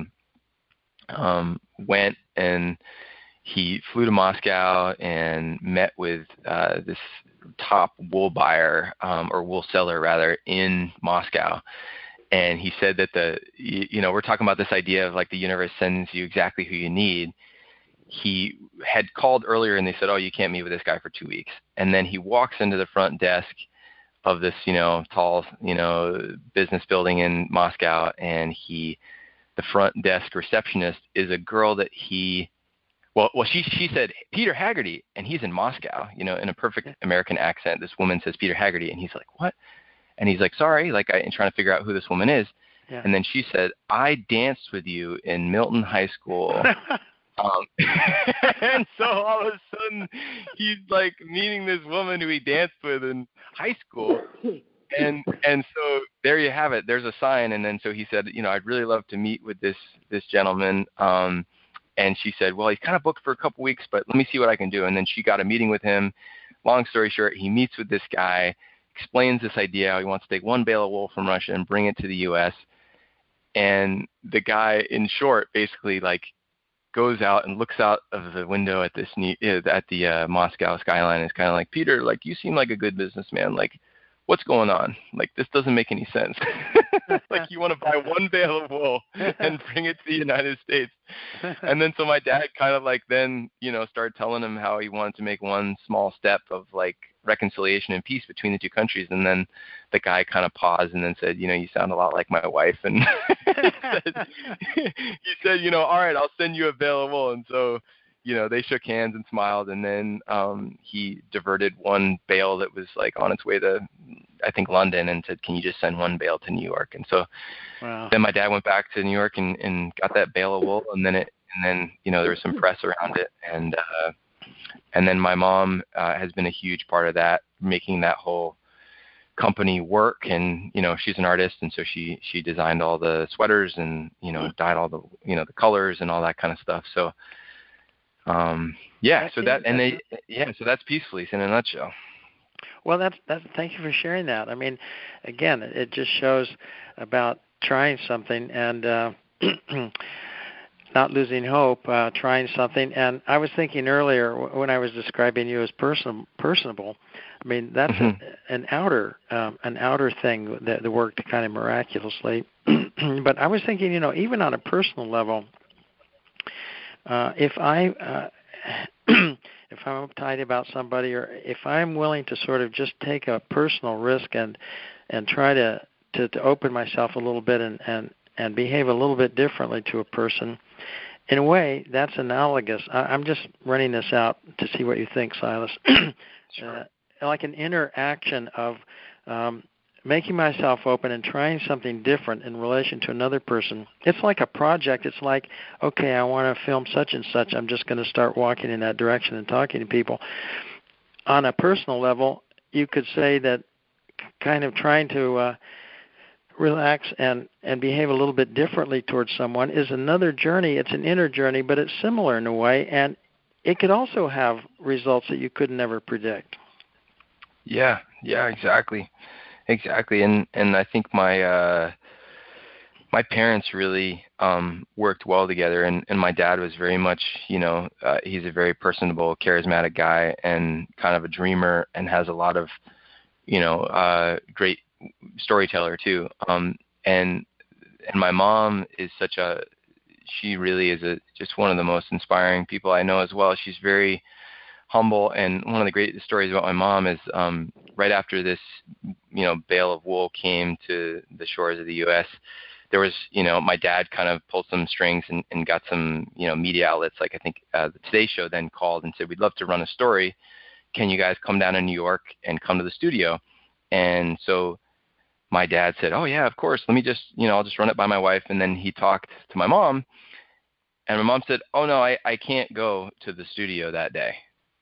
um, went and he flew to Moscow and met with uh, this top wool buyer um, or wool seller rather in Moscow. And he said that the, you know, we're talking about this idea of like the universe sends you exactly who you need. He had called earlier and they said, oh, you can't meet with this guy for two weeks. And then he walks into the front desk of this, you know, tall, you know, business building in Moscow. And he, the front desk receptionist is a girl that he, well, well, she, she said, Peter Haggerty. And he's in Moscow, you know, in a perfect American accent. This woman says, Peter Haggerty. And he's like, what? And he's like, sorry, like I'm trying to figure out who this woman is. Yeah. And then she said, I danced with you in Milton High School. um, and so all of a sudden he's like meeting this woman who he danced with in high school. And and so there you have it. There's a sign. And then so he said, you know, I'd really love to meet with this this gentleman. Um, and she said, well, he's kind of booked for a couple weeks, but let me see what I can do. And then she got a meeting with him. Long story short, he meets with this guy, explains this idea how he wants to take one bale of wool from Russia and bring it to the U S. And the guy, in short, basically like goes out and looks out of the window at this new, at the uh, Moscow skyline. And is kind of like, Peter, like you seem like a good businessman. Like, what's going on? Like, this doesn't make any sense. Like, you want to buy one bale of wool and bring it to the United States. And then so my dad kind of like then, you know, started telling him how he wanted to make one small step of like reconciliation and peace between the two countries. And then the guy kind of paused and then said, you know, you sound a lot like my wife. And he, said, he said, you know, all right, I'll send you a bale of wool. And so you know, they shook hands and smiled, and then um, he diverted one bale that was like on its way to, I think, London, and said, "Can you just send one bale to New York?" And so wow. then my dad went back to New York and, and got that bale of wool, and then it, and then you know there was some press around it, and uh, and then my mom uh, has been a huge part of that, making that whole company work. And you know, she's an artist, and so she she designed all the sweaters and you know dyed all the you know the colors and all that kind of stuff. So. Um, yeah, so that, and they, yeah, so that's Peace Fleece in a nutshell. Well, that's, that's, thank you for sharing that. I mean, again, it just shows about trying something and, uh, not losing hope, uh, trying something. And I was thinking earlier when I was describing you as person, personable, I mean, that's mm-hmm. a, an outer, um, an outer thing that, that worked kind of miraculously. But I was thinking, you know, even on a personal level, Uh, if I uh, if I'm uptight about somebody, or if I'm willing to sort of just take a personal risk and and try to, to, to open myself a little bit and, and, and behave a little bit differently to a person, in a way that's analogous. I, I'm just running this out to see what you think, Silas. Sure. uh, like an interaction of um, making myself open and trying something different in relation to another person. It's like a project. It's like, okay, I want to film such and such. I'm just going to start walking in that direction and talking to people. On a personal level, you could say that kind of trying to uh, relax and, and behave a little bit differently towards someone is another journey. It's an inner journey, but it's similar in a way, and it could also have results that you could never predict. Yeah, yeah, exactly. Exactly, and and I think my uh, my parents really um, worked well together, and, and my dad was very much, you know, uh, he's a very personable, charismatic guy, and kind of a dreamer, and has a lot of, you know, uh, great storyteller too. Um, and and my mom is such a, she really is a just one of the most inspiring people I know as well. She's very humble, and one of the great stories about my mom is um, right after this, you know, bale of wool came to the shores of the U S, there was, you know, my dad kind of pulled some strings and, and got some, you know, media outlets, like I think uh, the Today Show then called and said, "We'd love to run a story. Can you guys come down to New York and come to the studio?" And so my dad said, "Oh yeah, of course. Let me just, you know, I'll just run it by my wife." And then he talked to my mom, and my mom said, "Oh no, I, I can't go to the studio that day."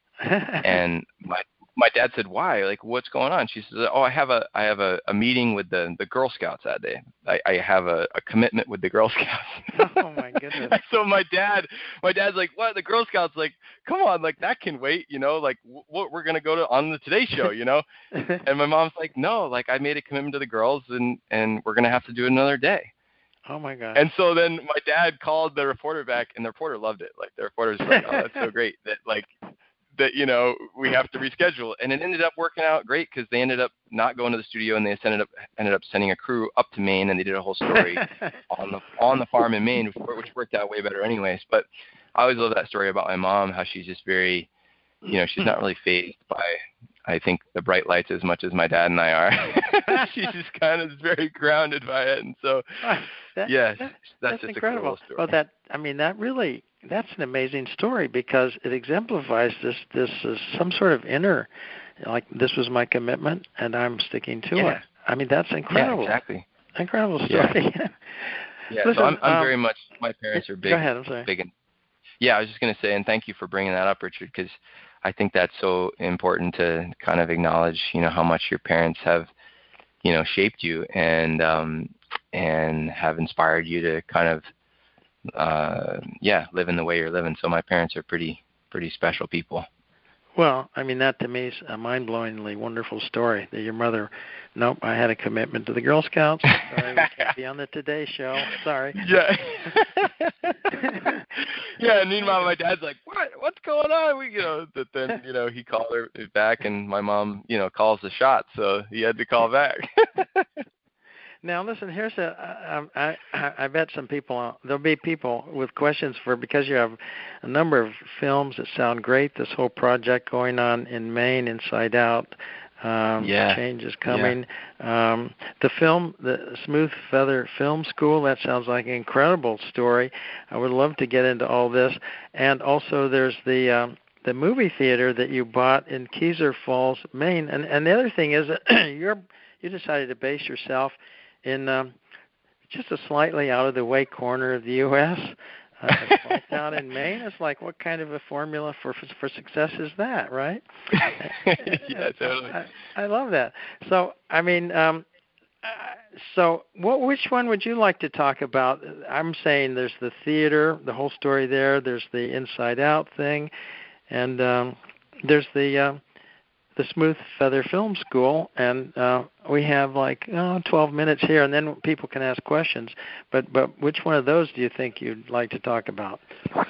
And my my dad said, "Why? Like, what's going on?" She said, "Oh, I have a I have a, a meeting with the, the Girl Scouts that day. I, I have a, a commitment with the Girl Scouts." Oh my goodness! So my dad, my dad's like, "What? The Girl Scouts?" Like, come on, like that can wait, you know? Like, what we're gonna go to on the Today Show, you know? And my mom's like, "No, like I made a commitment to the girls, and and we're gonna have to do it another day." Oh my God! And so then my dad called the reporter back, and the reporter loved it. Like the reporter's like, "Oh, that's so great that like." that, you know, we have to reschedule. And it ended up working out great because they ended up not going to the studio, and they ended up ended up sending a crew up to Maine, and they did a whole story on the on the farm in Maine, which worked out way better anyways. But I always love that story about my mom, how she's just very, you know, she's not really fazed by, I think, the bright lights as much as my dad and I are. She's just kind of very grounded by it. And so, that, yes, that, that's, that's just incredible. a cool story. Well, that, I mean, that really, that's an amazing story because it exemplifies this, this is some sort of inner, like, this was my commitment and I'm sticking to yeah. it. I mean, that's incredible. Yeah, exactly. Incredible story. Yeah, yeah Listen, so I'm, I'm um, very much, my parents are big. Go ahead, I'm sorry. Big in, yeah, I was just going to say, and thank you for bringing that up, Richard, because I think that's so important to kind of acknowledge, you know, how much your parents have, you know, shaped you and um, and have inspired you to kind of, uh, yeah, live in the way you're living. So my parents are pretty pretty special people. Well, I mean, that to me is a mind-blowingly wonderful story that your mother, nope, I had a commitment to the Girl Scouts. Sorry, we can't be on the Today Show. Sorry. Yeah. Yeah, and meanwhile, my dad's like, what? What's going on? We, you know, but then, you know, he called her back, and my mom, you know, calls the shots, so he had to call back. Now, listen, here's a, I, I, I bet some people, there'll be people with questions for, because you have a number of films that sound great, this whole project going on in Maine, Inside Out, Um, yeah. Change is coming. Yeah. Um, the film, the Smooth Feather Film School, that sounds like an incredible story. I would love to get into all this. And also there's the um, the movie theater that you bought in Keyser Falls, Maine. And, and the other thing is that you're, you decided to base yourself in um, just a slightly out-of-the-way corner of the U S Uh, small town in Maine. It's like, what kind of a formula for for success is that, right? Yeah, totally. I, I love that. So, I mean, um, uh, so what? Which one would you like to talk about? I'm saying there's the theater, the whole story there. There's the Inside Out thing, and um, there's the uh, the Smooth Feather Film School, and uh, we have like oh, twelve minutes here, and then people can ask questions. But but which one of those do you think you'd like to talk about?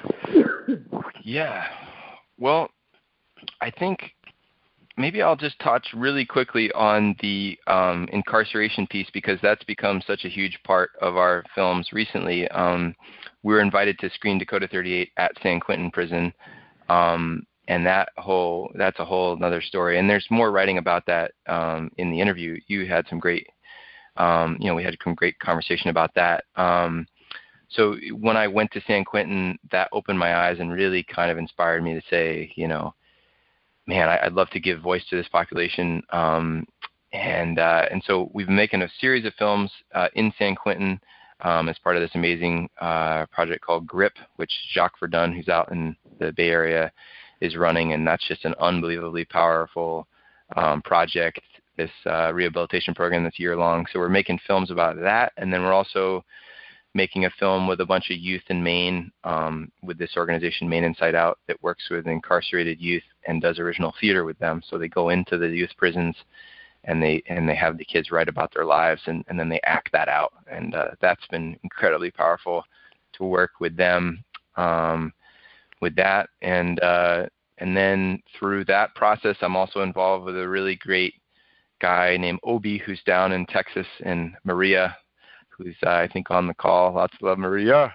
Yeah, well, I think maybe I'll just touch really quickly on the um, incarceration piece, because that's become such a huge part of our films recently. Um, we were invited to screen Dakota thirty-eight at San Quentin Prison. Um, And that whole that's a whole another story. And there's more writing about that um, in the interview. You had some great, um, you know, we had some great conversation about that. Um, so when I went to San Quentin, that opened my eyes and really kind of inspired me to say, you know, man, I, I'd love to give voice to this population. Um, and uh, and so we've been making a series of films uh, in San Quentin um, as part of this amazing uh, project called GRIP, which Jacques Verdun, who's out in the Bay Area, is running, and that's just an unbelievably powerful um, project, this uh, rehabilitation program that's year-long. So we're making films about that, and then we're also making a film with a bunch of youth in Maine um, with this organization, Maine Inside Out, that works with incarcerated youth and does original theater with them. So they go into the youth prisons, and they and they have the kids write about their lives, and, and then they act that out. And uh, that's been incredibly powerful to work with them. Um, with that, and uh, and then through that process, I'm also involved with a really great guy named Obi, who's down in Texas, and Maria, who's uh, I think on the call. Lots of love, Maria.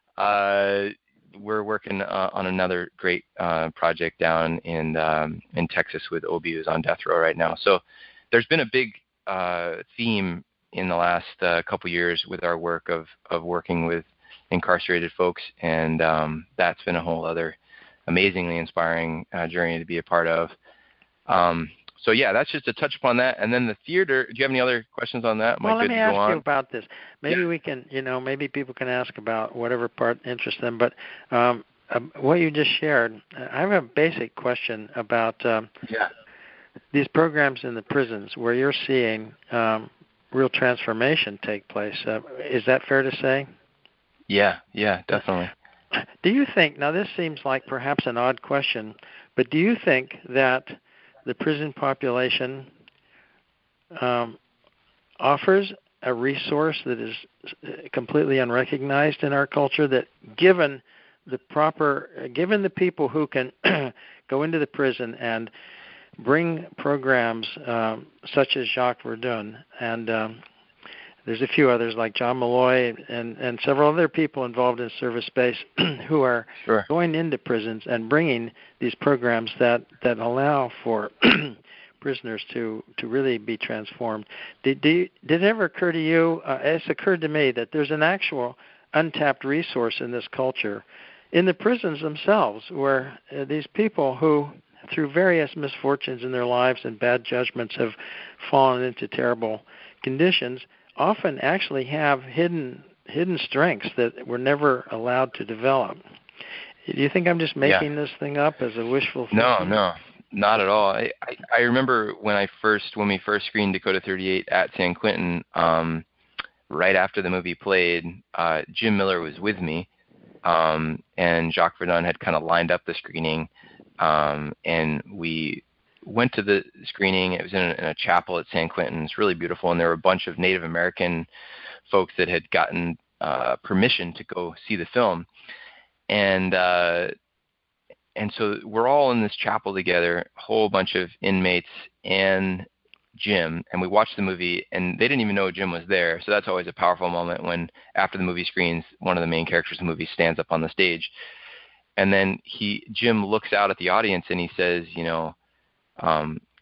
Uh, we're working uh, on another great uh, project down in um, in Texas with Obi, who's on death row right now. So there's been a big uh, theme in the last uh, couple years with our work of of working with incarcerated folks, and um, that's been a whole other amazingly inspiring uh, journey to be a part of. Um, so yeah, that's just to touch upon that. And then the theater, do you have any other questions on that? Am well, I let good me to ask go on? you about this. Maybe yeah. we can, you know, maybe people can ask about whatever part interests them. But um, uh, what you just shared, I have a basic question about um, yeah. these programs in the prisons where you're seeing um, real transformation take place. Uh, is that fair to say? Yeah, yeah, definitely. Do you think, now this seems like perhaps an odd question, but do you think that the prison population um, offers a resource that is completely unrecognized in our culture, that given the proper, given the people who can go into the prison and bring programs um, such as Jacques Verdun, and um, there's a few others like John Malloy and, and several other people involved in service space who are sure. going into prisons and bringing these programs that, that allow for prisoners to, to really be transformed. Did, did, you, did it ever occur to you, uh, it's occurred to me, that there's an actual untapped resource in this culture, in the prisons themselves, where uh, these people who, through various misfortunes in their lives and bad judgments, have fallen into terrible conditions, often actually have hidden hidden strengths that were never allowed to develop. Do you think I'm just making yeah. this thing up as a wishful thinking? No, no, not at all. I, I, I remember when I first, when we first screened Dakota thirty-eight at San Quentin, um, right after the movie played, uh, Jim Miller was with me, um, and Jacques Verdun had kind of lined up the screening, um, and we went to the screening. It was in a, in a chapel at San Quentin. It's really beautiful, and there were a bunch of Native American folks that had gotten uh, permission to go see the film, and uh, and so we're all in this chapel together, a whole bunch of inmates and Jim, and we watched the movie, and they didn't even know Jim was there. So that's always a powerful moment when, after the movie screens, one of the main characters in the movie stands up on the stage, and then he Jim looks out at the audience and he says, you know. Um,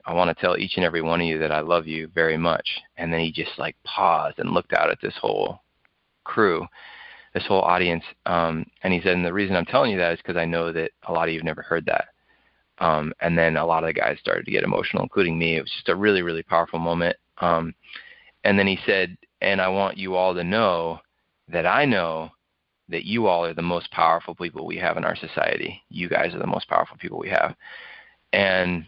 I want to tell each and every one of you that I love you very much. And then he just like paused and looked out at this whole crew, this whole audience. Um, and he said, and the reason I'm telling you that is because I know that a lot of you have never heard that. Um, and then a lot of the guys started to get emotional, including me. It was just a really, really powerful moment. Um, and then he said, and I want you all to know that I know that you all are the most powerful people we have in our society. You guys are the most powerful people we have. And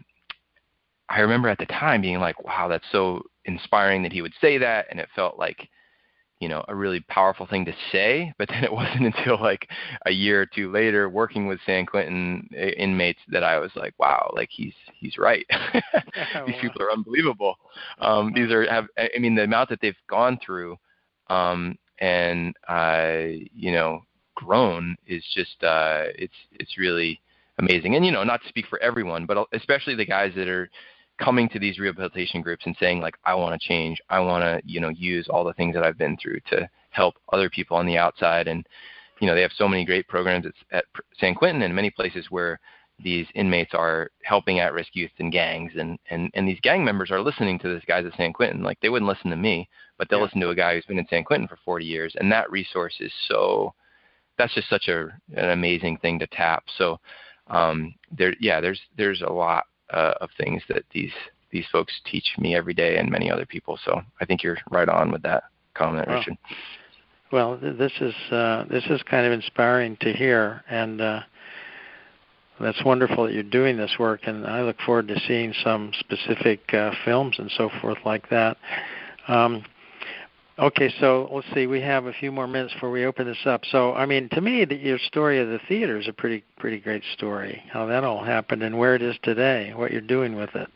I remember at the time being like, wow, that's so inspiring that he would say that. And it felt like, you know, a really powerful thing to say. But then it wasn't until like a year or two later working with San Quentin inmates that I was like, wow, like he's, he's right. These people are unbelievable. Um, these are, have, I mean, the amount that they've gone through, um, and, uh, you know, grown is just, uh, it's, it's really amazing. And, you know, not to speak for everyone, but especially the guys that are coming to these rehabilitation groups and saying like, I want to change. I want to, you know, use all the things that I've been through to help other people on the outside. And, you know, they have so many great programs at, at San Quentin and many places where these inmates are helping at-risk youth and gangs. And, and, and these gang members are listening to these guys at San Quentin. Like they wouldn't listen to me, but they'll yeah. listen to a guy who's been in San Quentin for forty years. And that resource is so, that's just such a, an amazing thing to tap. So um, there, yeah, there's, there's a lot uh, of things that these, these folks teach me every day and many other people. So I think you're right on with that comment, wow. Richard. Well, this is, uh, this is kind of inspiring to hear. And, uh, that's wonderful that you're doing this work, and I look forward to seeing some specific uh, films and so forth like that. Um, okay, so let's see. We have a few more minutes before we open this up. So, I mean, to me, the, your story of the theater is a pretty pretty great story, how that all happened and where it is today, what you're doing with it.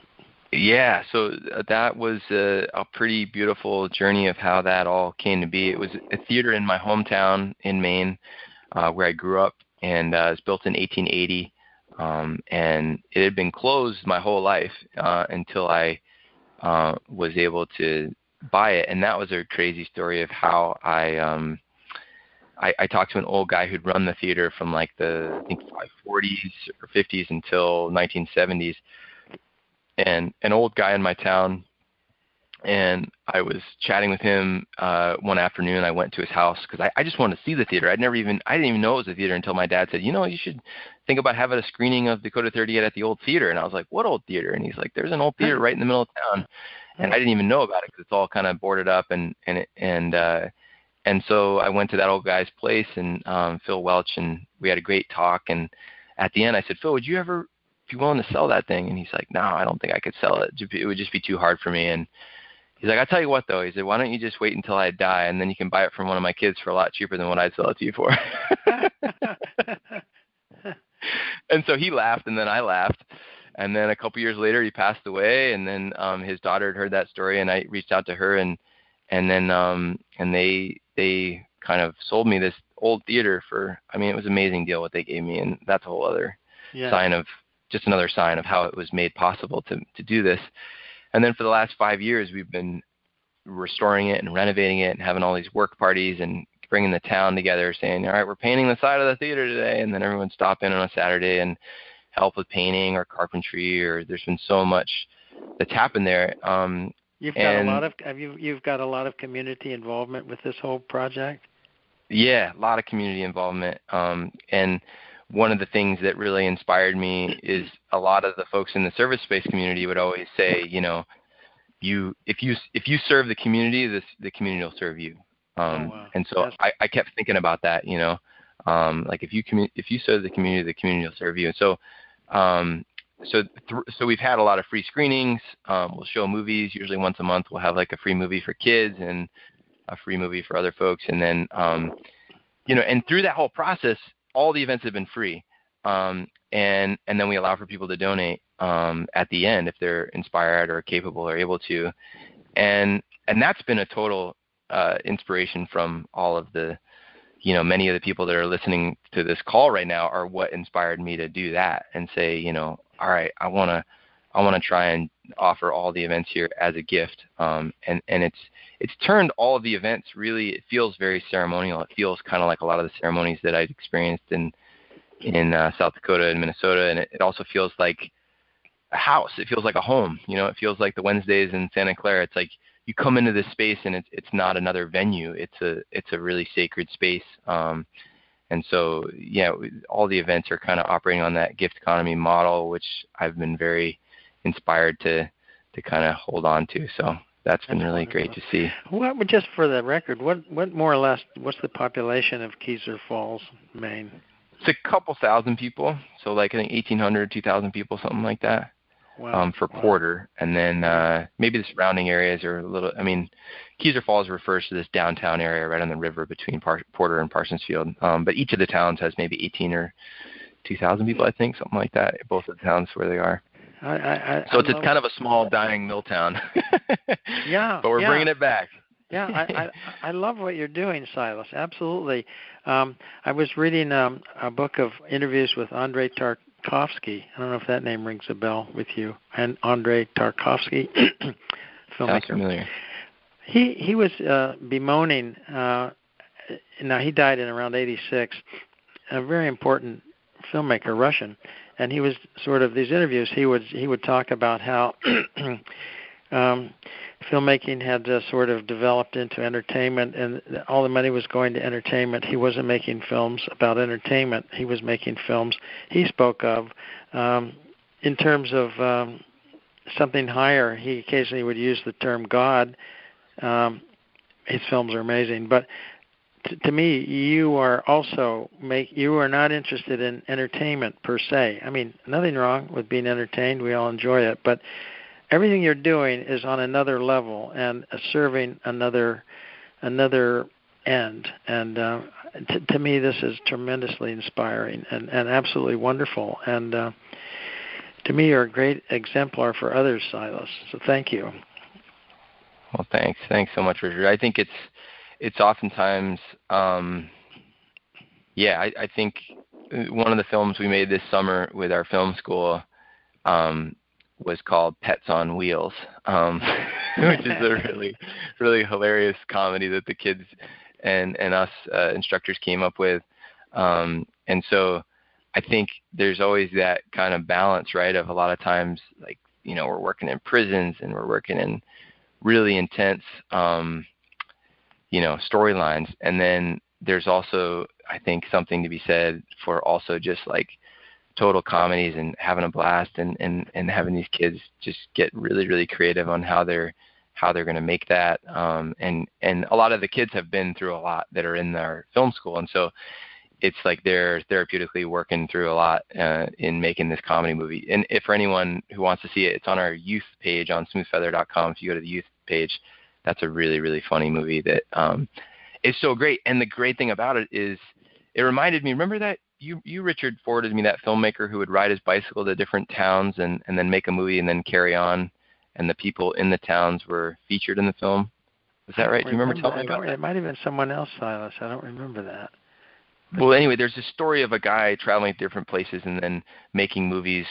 Yeah, so that was a, a pretty beautiful journey of how that all came to be. It was a theater in my hometown in Maine uh, where I grew up. And uh, it was built in eighteen eighty, um, and it had been closed my whole life uh, until I uh, was able to buy it. And that was a crazy story of how I, um, I I talked to an old guy who'd run the theater from like the I think forties or fifties until nineteen seventies, and an old guy in my town. And I was chatting with him uh, one afternoon. I went to his house because I, I just wanted to see the theater. I'd never even, I didn't even know it was a theater until my dad said, you know, you should think about having a screening of Dakota thirty-eight at the old theater. And I was like, what old theater? And he's like, there's an old theater right in the middle of town. And I didn't even know about it because it's all kind of boarded up. And and and uh, and so I went to that old guy's place and um, Phil Welch, and we had a great talk. And at the end, I said, Phil, would you ever be willing to sell that thing? And he's like, no, I don't think I could sell it. It would just be too hard for me. And he's like, I'll tell you what, though. He said, why don't you just wait until I die, and then you can buy it from one of my kids for a lot cheaper than what I'd sell it to you for. And so he laughed, and then I laughed. And then a couple years later, he passed away, and then um, his daughter had heard that story, and I reached out to her, and and then um, and they they kind of sold me this old theater for, I mean, it was an amazing deal what they gave me, and that's a whole other yeah. sign of, just another sign of how it was made possible to to do this. And then for the last five years, we've been restoring it and renovating it and having all these work parties and bringing the town together saying, all right, we're painting the side of the theater today. And then everyone stop in on a Saturday and help with painting or carpentry, or there's been so much that's happened there. Um, you've got a lot of, have you, you've got a lot of community involvement with this whole project? Yeah, a lot of community involvement. Um, and one of the things that really inspired me is a lot of the folks in the service-based community would always say, you know, you if you if you serve the community, this the community will serve you. Um, oh, wow. And so I, I kept thinking about that, you know, um, like if you commu- if you serve the community, the community will serve you. And so, um, so th- so we've had a lot of free screenings. Um, we'll show movies usually once a month. We'll have like a free movie for kids and a free movie for other folks, and then um, you know, and through that whole process, all the events have been free, um, and and then we allow for people to donate um, at the end if they're inspired or capable or able to, and and that's been a total uh, inspiration from all of the, you know, many of the people that are listening to this call right now are what inspired me to do that and say, you know, all right, I want to I want to try and offer all the events here as a gift, um, and and it's it's turned all of the events really. It feels very ceremonial. It feels kind of like a lot of the ceremonies that I'd experienced in in uh, South Dakota and Minnesota, and it, it also feels like a house. It feels like a home. You know, it feels like the Wednesdays in Santa Clara. It's like you come into this space and it's it's not another venue. It's a it's a really sacred space. Um, and so yeah, all the events are kind of operating on that gift economy model, which I've been very inspired to to kind of hold on to. So that's been really great to see. What, just for the record, what what more or less what's the population of Kezar Falls, Maine? It's a couple thousand people, so like I think eighteen hundred, two thousand people, something like that. Wow. Um, for wow. Porter, and then uh, maybe the surrounding areas are a little. I mean, Kezar Falls refers to this downtown area right on the river between Par- Porter and Parsonsfield. Um, but each of the towns has maybe eighteen or two thousand people, I think, something like that. Both of the towns where they are. I, I, I, so it's, I it's kind of a small dying mill town. Yeah, but we're yeah. bringing it back. Yeah, I, I I love what you're doing, Silas. Absolutely. Um, I was reading um, a book of interviews with Andrei Tarkovsky. I don't know if that name rings a bell with you. And Andrei Tarkovsky, filmmaker. Sounds familiar. He he was uh, bemoaning. Uh, now he died in around eighty-six. A very important filmmaker, Russian, and he was sort of these interviews. He would he would talk about how. um, Filmmaking had uh, sort of developed into entertainment, and all the money was going to entertainment. He wasn't making films about entertainment. He was making films he spoke of um, in terms of um, something higher. He occasionally would use the term God. Um, his films are amazing, but t- to me, you are also make you are not interested in entertainment per se. I mean, nothing wrong with being entertained. We all enjoy it, but everything you're doing is on another level and uh, serving another another end. And uh, t- to me, this is tremendously inspiring and, and absolutely wonderful. And uh, to me, you're a great exemplar for others, Silas. So thank you. Well, thanks. Thanks so much, Richard. I think it's it's oftentimes, um, yeah, I, I think one of the films we made this summer with our film school, um, was called Pets on Wheels, um, which is a really, really hilarious comedy that the kids and, and us uh, instructors came up with. Um, and so I think there's always that kind of balance, right, of a lot of times, like, you know, we're working in prisons and we're working in really intense, um, you know, storylines. And then there's also, I think, something to be said for also just like total comedies and having a blast and, and, and having these kids just get really, really creative on how they're how they're going to make that. Um, and, and a lot of the kids have been through a lot that are in our film school. And so it's like they're therapeutically working through a lot uh, in making this comedy movie. And if for anyone who wants to see it, it's on our youth page on smooth feather dot com. If you go to the youth page, that's a really, really funny movie that um, is so great. And the great thing about it is it reminded me, remember that You, you, Richard, forwarded me that filmmaker who would ride his bicycle to different towns and, and then make a movie and then carry on, and the people in the towns were featured in the film. Is that right? Do you remember telling me about that? It might have been someone else, Silas. I don't remember that. Well, anyway, there's a story of a guy traveling to different places and then making movies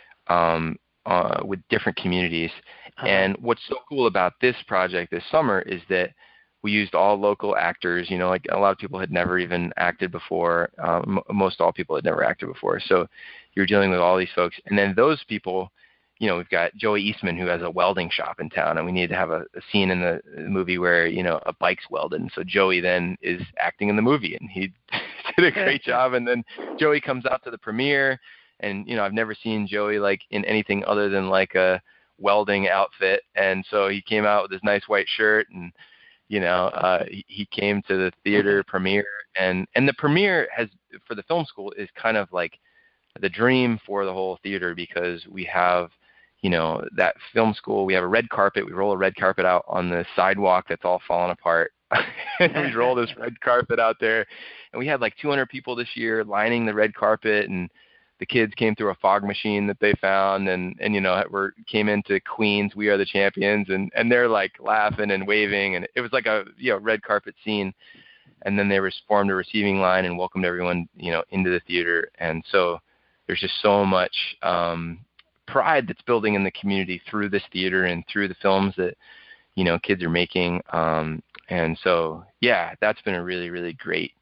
um, uh, with different communities. Uh-huh. And what's so cool about this project this summer is that we used all local actors. You know, like a lot of people had never even acted before. Um, most all people had never acted before. So you're dealing with all these folks. And then those people, you know, we've got Joey Eastman, who has a welding shop in town, and we needed to have a, a scene in the movie where, you know, a bike's welded. And so Joey then is acting in the movie, and he did a great job. And then Joey comes out to the premiere, and, you know, I've never seen Joey like in anything other than like a welding outfit. And so he came out with his nice white shirt, and you know, uh, he, he came to the theater premiere, and, and the premiere has, for the film school, is kind of like the dream for the whole theater, because we have, you know, that film school, we have a red carpet, we roll a red carpet out on the sidewalk that's all falling apart. And we roll this red carpet out there, and we had like two hundred people this year lining the red carpet, and the kids came through a fog machine that they found, and, and you know, were, came into Queens, We Are the Champions, and, and they're like laughing and waving, and it was like a, you know, red carpet scene. And then they formed a receiving line and welcomed everyone, you know, into the theater. And so there's just so much um, pride that's building in the community through this theater and through the films that, you know, kids are making. Um, and so, yeah, that's been a really, really great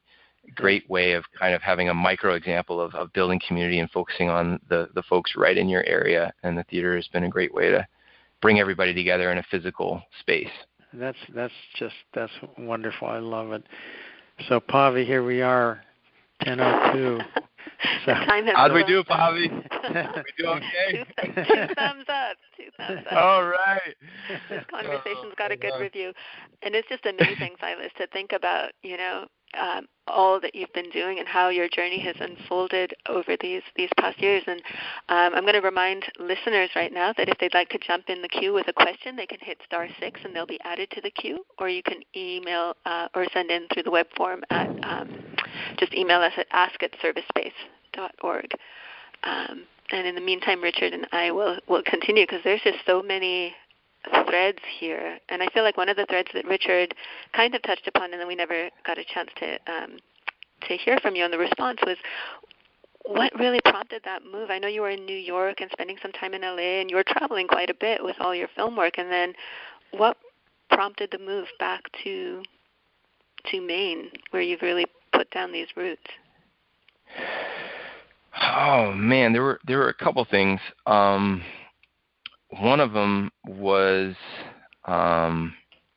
great way of kind of having a micro example of, of building community and focusing on the, the folks right in your area. And the theater has been a great way to bring everybody together in a physical space. That's that's just that's wonderful. I love it. So Pavi, here we are, ten oh two. So, how'd we do, Pavi? we do okay? two, two thumbs up. Two thumbs up. All right. This conversation's got a good review. And it's just amazing, Silas, to think about, you know, um, all that you've been doing and how your journey has unfolded over these, these past years. And um, I'm going to remind listeners right now that if they'd like to jump in the queue with a question, they can hit star six and they'll be added to the queue, or you can email uh, or send in through the web form at um, just email us at ask at servicespace dot org. Um, and in the meantime, Richard and I will, will continue because there's just so many threads here. And I feel like one of the threads that Richard kind of touched upon and then we never got a chance to um, to hear from you on the response was what really prompted that move. I know you were in New York and spending some time in L A and you were traveling quite a bit with all your film work. And then what prompted the move back to to Maine where you've really put down these roots? Oh man, there were there were a couple things. Um, one of them was um,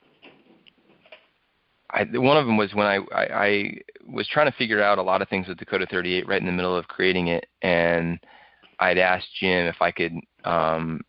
I, one of them was when I, I, I was trying to figure out a lot of things with Dakota thirty-eight right in the middle of creating it, and I'd asked Jim if I could um,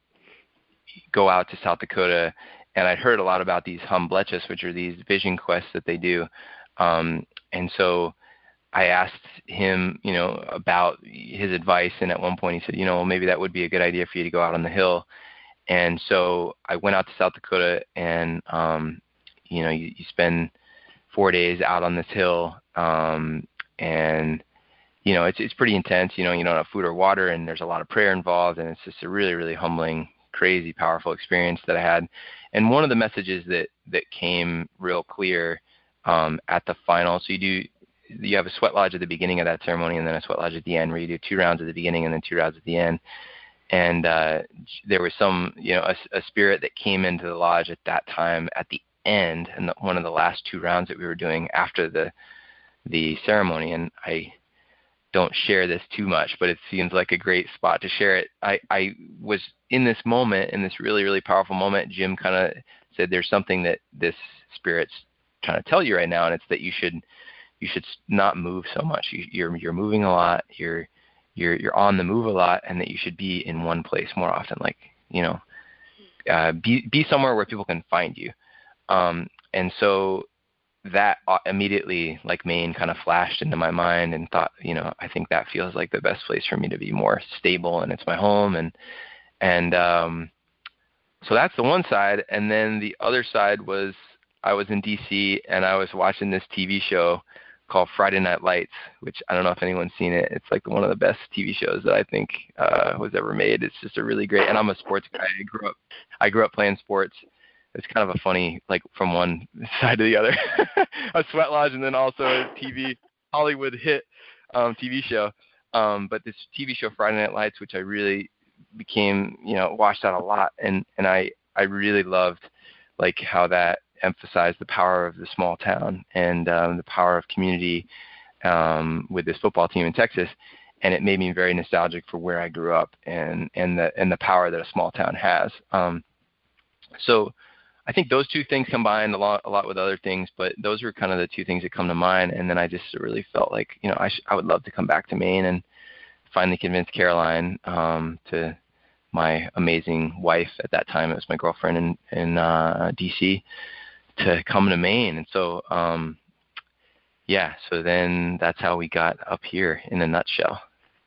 go out to South Dakota, and I'd heard a lot about these Humblechas, which are these vision quests that they do, um, and so I asked him, you know, about his advice, and at one point he said, you know, well, maybe that would be a good idea for you to go out on the hill. And so I went out to South Dakota, and, um, you know, you, you spend four days out on this hill, um, and, you know, it's it's pretty intense. You know, you don't have food or water, and there's a lot of prayer involved, and it's just a really, really humbling, crazy, powerful experience that I had. And one of the messages that, that came real clear um, at the final, so you do, you have a sweat lodge at the beginning of that ceremony and then a sweat lodge at the end where you do two rounds at the beginning and then two rounds at the end. And uh, there was some, you know, a, a spirit that came into the lodge at that time at the end and the, one of the last two rounds that we were doing after the the ceremony. And I don't share this too much, but it seems like a great spot to share it. I, I was in this moment, in this really, really powerful moment. Jim kind of said there's something that this spirit's trying to tell you right now, and it's that you should you should not move so much. You, you're you're moving a lot. You're you're you're on the move a lot, and that you should be in one place more often. Like, you know, uh, be be somewhere where people can find you. Um, and so that immediately, like Maine, kind of flashed into my mind, and thought, you know, I think that feels like the best place for me to be more stable, and it's my home, and and um, so that's the one side. And then the other side was I was in D C and I was watching this T V show called Friday Night Lights, which I don't know if anyone's seen it. It's like one of the best T V shows that I think uh, was ever made. It's just a really great, and I'm a sports guy. I grew up, I grew up playing sports. It's kind of a funny, like from one side to the other, a sweat lodge and then also a T V, Hollywood hit um, T V show. Um, but this T V show, Friday Night Lights, which I really became, you know, watched that a lot. And, and I, I really loved like how that emphasized the power of the small town and um, the power of community um, with this football team in Texas. And it made me very nostalgic for where I grew up and, and the, and the power that a small town has. Um, so I think those two things combined a lot, a lot with other things, but those were kind of the two things that come to mind. And then I just really felt like, you know, I, sh- I would love to come back to Maine, and finally convinced Caroline um, to my amazing wife at that time. It was my girlfriend in, in uh, D C to come to Maine. And so, um, yeah, so then that's how we got up here in a nutshell.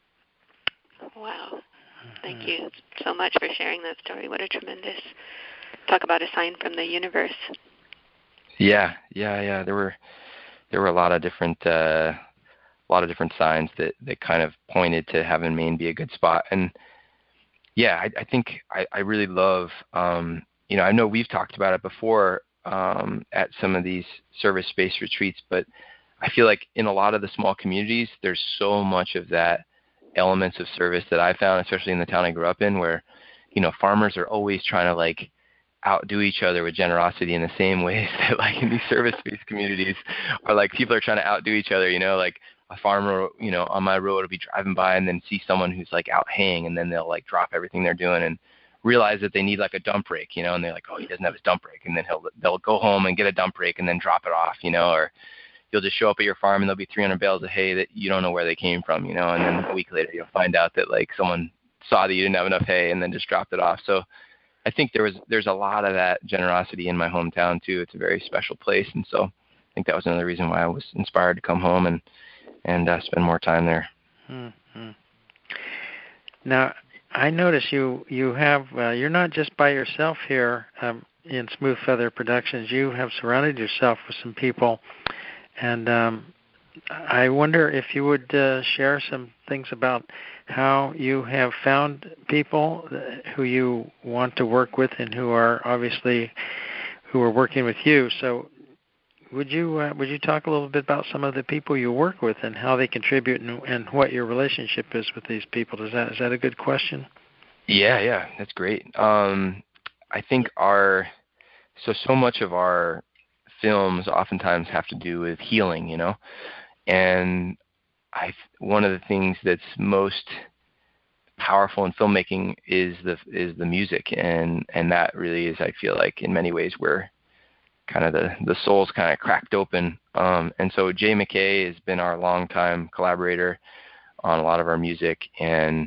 Wow. Thank you so much for sharing that story. What a tremendous, talk about a sign from the universe. Yeah, yeah, yeah. There were, there were a lot of different, uh, a lot of different signs that, that kind of pointed to having Maine be a good spot. And yeah, I, I think I, I really love, um, you know, I know we've talked about it before, um, at some of these service-based retreats, but I feel like in a lot of the small communities, there's so much of that elements of service that I found, especially in the town I grew up in, where, you know, farmers are always trying to like outdo each other with generosity in the same ways that like in these service-based communities are like people are trying to outdo each other, you know, like a farmer, you know, on my road will be driving by and then see someone who's like out haying, and then they'll like drop everything they're doing and realize that they need like a dump rake, you know, and they're like, oh, he doesn't have his dump rake. And then he'll, they'll go home and get a dump rake and then drop it off, you know, or you'll just show up at your farm and there'll be three hundred bales of hay that you don't know where they came from, you know, and then a week later you'll find out that like someone saw that you didn't have enough hay and then just dropped it off. So I think there was, there's a lot of that generosity in my hometown too. It's a very special place. And so I think that was another reason why I was inspired to come home and, and uh, spend more time there. Mm-hmm. Now, I notice you, you have, uh, you're not just by yourself here um, in Smooth Feather Productions. You have surrounded yourself with some people. And um, I wonder if you would uh, share some things about how you have found people who you want to work with and who are obviously who are working with you. So would you uh, would you talk a little bit about some of the people you work with and how they contribute and, and what your relationship is with these people? Is that is that a good question? Yeah, yeah, that's great. Um, I think our so so much of our films oftentimes have to do with healing, you know, and I one of the things that's most powerful in filmmaking is the is the music, and and that really is, I feel like, in many ways where kind of the the soul's kind of cracked open. Um, and so Jay McKay has been our longtime collaborator on a lot of our music, and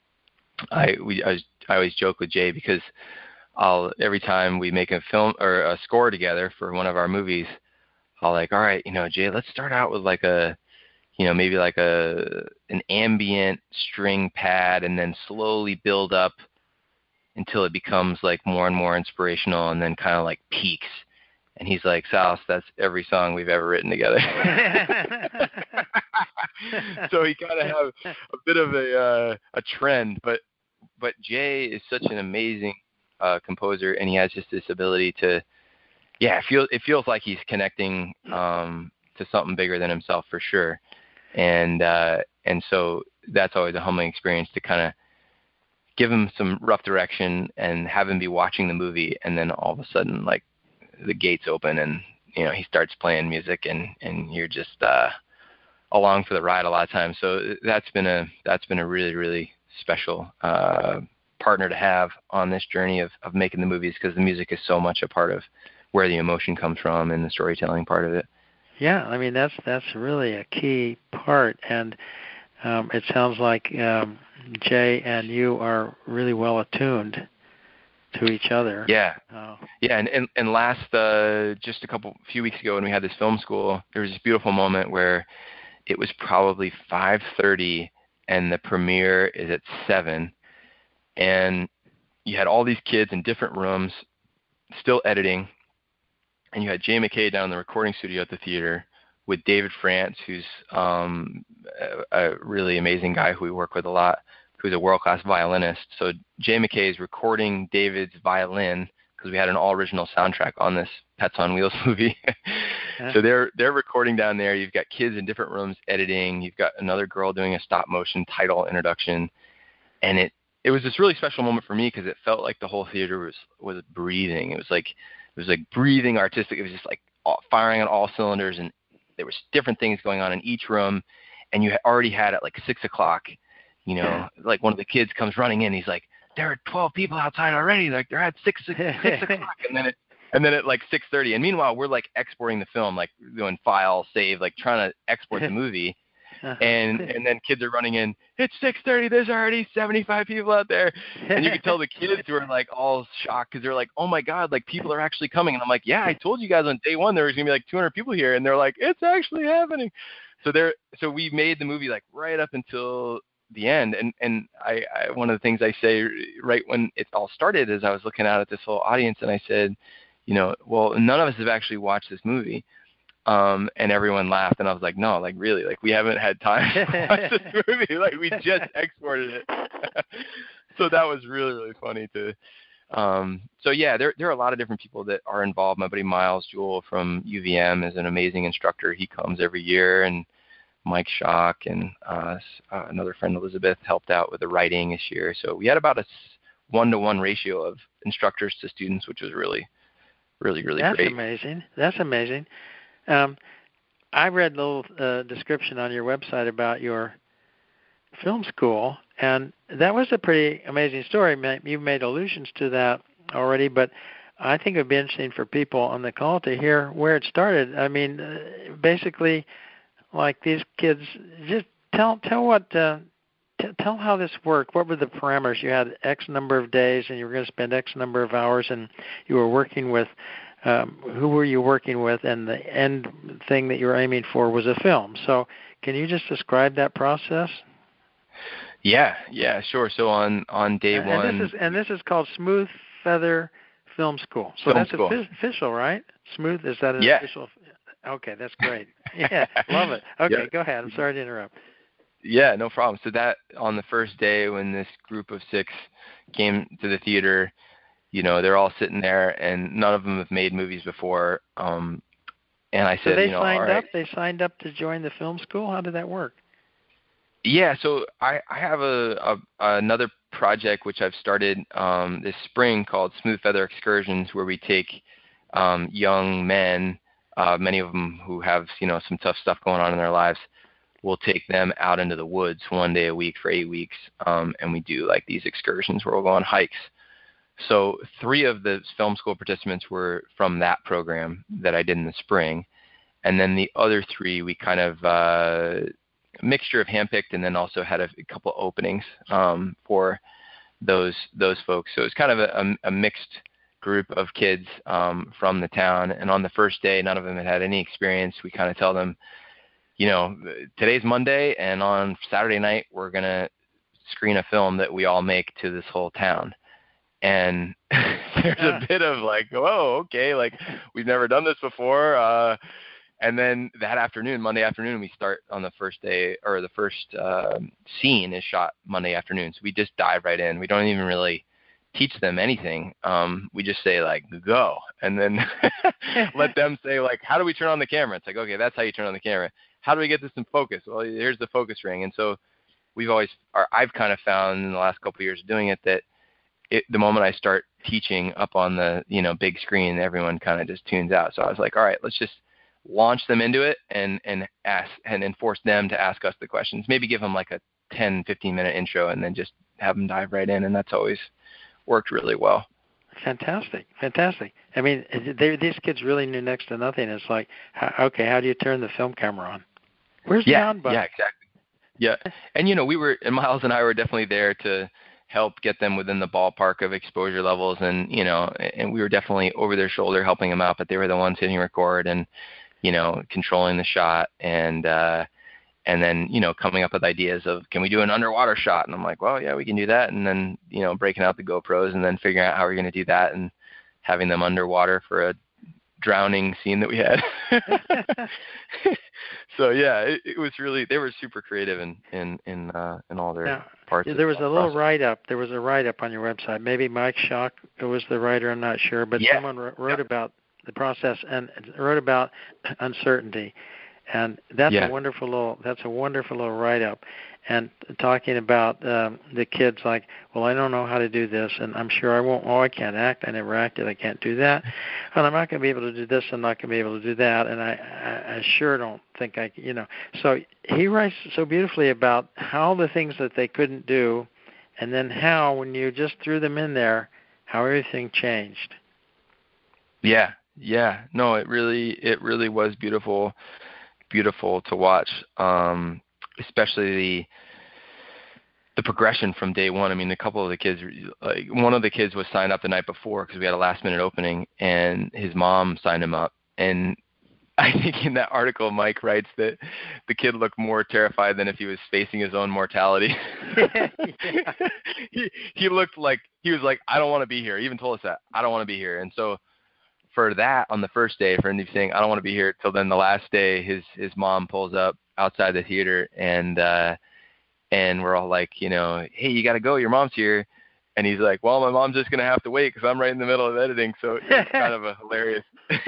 I we I, was, I always joke with Jay because I'll every time we make a film or a score together for one of our movies, I'll like, all right, you know, Jay, let's start out with like a, you know, maybe like a an ambient string pad, and then slowly build up until it becomes like more and more inspirational, and then kind of like peaks. And he's like, Salas, that's every song we've ever written together. So he kind of have a bit of a uh, a trend, but but Jay is such an amazing uh, composer, and he has just this ability to, yeah, it feels it feels like he's connecting um, to something bigger than himself for sure. And uh, and so that's always a humbling experience to kind of give him some rough direction and have him be watching the movie, and then all of a sudden, like, the gates open and, you know, he starts playing music, and, and you're just uh, along for the ride a lot of times. So that's been a that's been a really, really special uh, partner to have on this journey of, of making the movies, because the music is so much a part of where the emotion comes from and the storytelling part of it. Yeah, I mean, that's that's really a key part, and um, it sounds like um, Jay and you are really well attuned to each other. Yeah, oh. yeah, and, and and last uh, just a couple few weeks ago when we had this film school, there was this beautiful moment where it was probably five thirty and the premiere is at seven, and you had all these kids in different rooms still editing. And you had Jay McKay down in the recording studio at the theater with David France, who's um, a, a really amazing guy who we work with a lot, who's a world-class violinist. So Jay McKay is recording David's violin, because we had an all-original soundtrack on this Pets on Wheels movie. Yeah. So they're they're recording down there. You've got kids in different rooms editing. You've got another girl doing a stop-motion title introduction. And it, it was this really special moment for me, because it felt like the whole theater was, was breathing. It was like It was like breathing artistic. It was just like all, firing on all cylinders, and there was different things going on in each room. And you had already had at like six o'clock, you know, yeah. like one of the kids comes running in. He's like, there are twelve people outside already. Like they're at six, six, six o'clock. And then it, and then at like six thirty. And meanwhile, we're like exporting the film, like doing file, save, like trying to export the movie. And and then kids are running in, it's six thirty, there's already seventy-five people out there. And you can tell the kids were like all shocked, because they're like, oh my God, like people are actually coming. And I'm like, yeah, I told you guys on day one there was going to be like two hundred people here. And they're like, it's actually happening. So they're so we made the movie like right up until the end. And, and I, I one of the things I say right when it all started is I was looking out at this whole audience, and I said, you know, well, none of us have actually watched this movie. Um, and everyone laughed, and I was like, no, like really, like we haven't had time to watch this movie. Like we just exported it. So that was really, really funny to, um, so yeah, there, there are a lot of different people that are involved. My buddy Miles Jewell from U V M is an amazing instructor. He comes every year, and Mike Schock and, uh, uh, another friend, Elizabeth, helped out with the writing this year. So we had about a, one-to-one ratio of instructors to students, which was really, really, really That's great. That's amazing. That's amazing. Um, I read a little uh, description on your website about your film school, and that was a pretty amazing story. You've made allusions to that already, but I think it would be interesting for people on the call to hear where it started. I mean, uh, basically, like these kids, just tell tell what uh, t- tell how this worked. What were the parameters? You had X number of days, and you were going to spend X number of hours, and you were working with. Um, who were you working with, and the end thing that you were aiming for was a film. So can you just describe that process? Yeah, yeah, sure. So on, on day and, one... And this, is, and this is called Smooth Feather Film School. So film that's school. official, right? Smooth, is that an yeah. official? Okay, that's great. Yeah, love it. Okay, yeah. Go ahead. I'm sorry to interrupt. Yeah, no problem. So that on the first day when this group of six came to the theater, you know, they're all sitting there, and none of them have made movies before. Um, and I said, so they you know, signed all right. up. They signed up to join the film school. How did that work? Yeah, so I, I have a, a another project which I've started um, this spring called Smooth Feather Excursions, where we take um, young men, uh, many of them who have you know some tough stuff going on in their lives. We'll take them out into the woods one day a week for eight weeks, um, and we do like these excursions where we'll go on hikes. So three of the film school participants were from that program that I did in the spring. And then the other three, we kind of uh, mixture of handpicked and then also had a, a couple openings um, for those those folks. So it's kind of a, a mixed group of kids um, from the town. And on the first day, none of them had had any experience. We kind of tell them, you know, today's Monday, and on Saturday night, we're going to screen a film that we all make to this whole town. And there's Yeah. a bit of like, whoa, okay, like we've never done this before. Uh, and then that afternoon, Monday afternoon, we start on the first day, or the first uh, scene is shot Monday afternoon. So we just dive right in. We don't even really teach them anything. Um, we just say like, go. And then let them say like, how do we turn on the camera? It's like, okay, that's how you turn on the camera. How do we get this in focus? Well, here's the focus ring. And so we've always, or I've kind of found in the last couple of years of doing it that It, the moment I start teaching up on the you know big screen, everyone kind of just tunes out. So I was like, all right, let's just launch them into it and and ask and enforce them to ask us the questions. Maybe give them like a ten, fifteen minute intro and then just have them dive right in. And that's always worked really well. Fantastic, fantastic. I mean, they, these kids really knew next to nothing. It's like, how, okay, how do you turn the film camera on? Where's yeah, the on button? Yeah, exactly. Yeah, and you know, we were, and Miles and I were definitely there to help get them within the ballpark of exposure levels, and you know, and we were definitely over their shoulder helping them out, but they were the ones hitting record and you know controlling the shot, and uh and then you know coming up with ideas of, can we do an underwater shot? And I'm like, well, yeah, we can do that. And then you know breaking out the GoPros and then figuring out how we're going to do that, and having them underwater for a drowning scene that we had. So yeah, it, it was really, they were super creative in in in, uh, in all their now, parts. There was a little process. write-up. There was a write-up on your website. Maybe Mike Schock was the writer. I'm not sure, but yeah. someone wrote, wrote yeah. about the process and wrote about uncertainty, and that's yeah. a wonderful little. That's a wonderful little write-up, and talking about um, the kids like, well, I don't know how to do this, and I'm sure I won't. Oh, I can't act. I never acted. I can't do that, and I'm not going to be able to do this. I'm not going to be able to do that, and I, I, I sure don't think I, you know. So he writes so beautifully about how the things that they couldn't do, and then how when you just threw them in there, how everything changed. Yeah, yeah. No, it really, it really was beautiful, beautiful to watch. Um, especially the the progression from day one. I mean, a couple of the kids, like one of the kids was signed up the night before because we had a last minute opening, and his mom signed him up. And I think in that article, Mike writes that the kid looked more terrified than if he was facing his own mortality. Yeah. he, he looked like, he was like, I don't want to be here. He even told us that, I don't want to be here. And so for that, on the first day, for him to be saying, I don't want to be here, till then the last day, his his mom pulls up outside the theater, and uh, and we're all like, you know, hey, you got to go. Your mom's here. And he's like, well, my mom's just going to have to wait because I'm right in the middle of editing. So it's kind of a hilarious,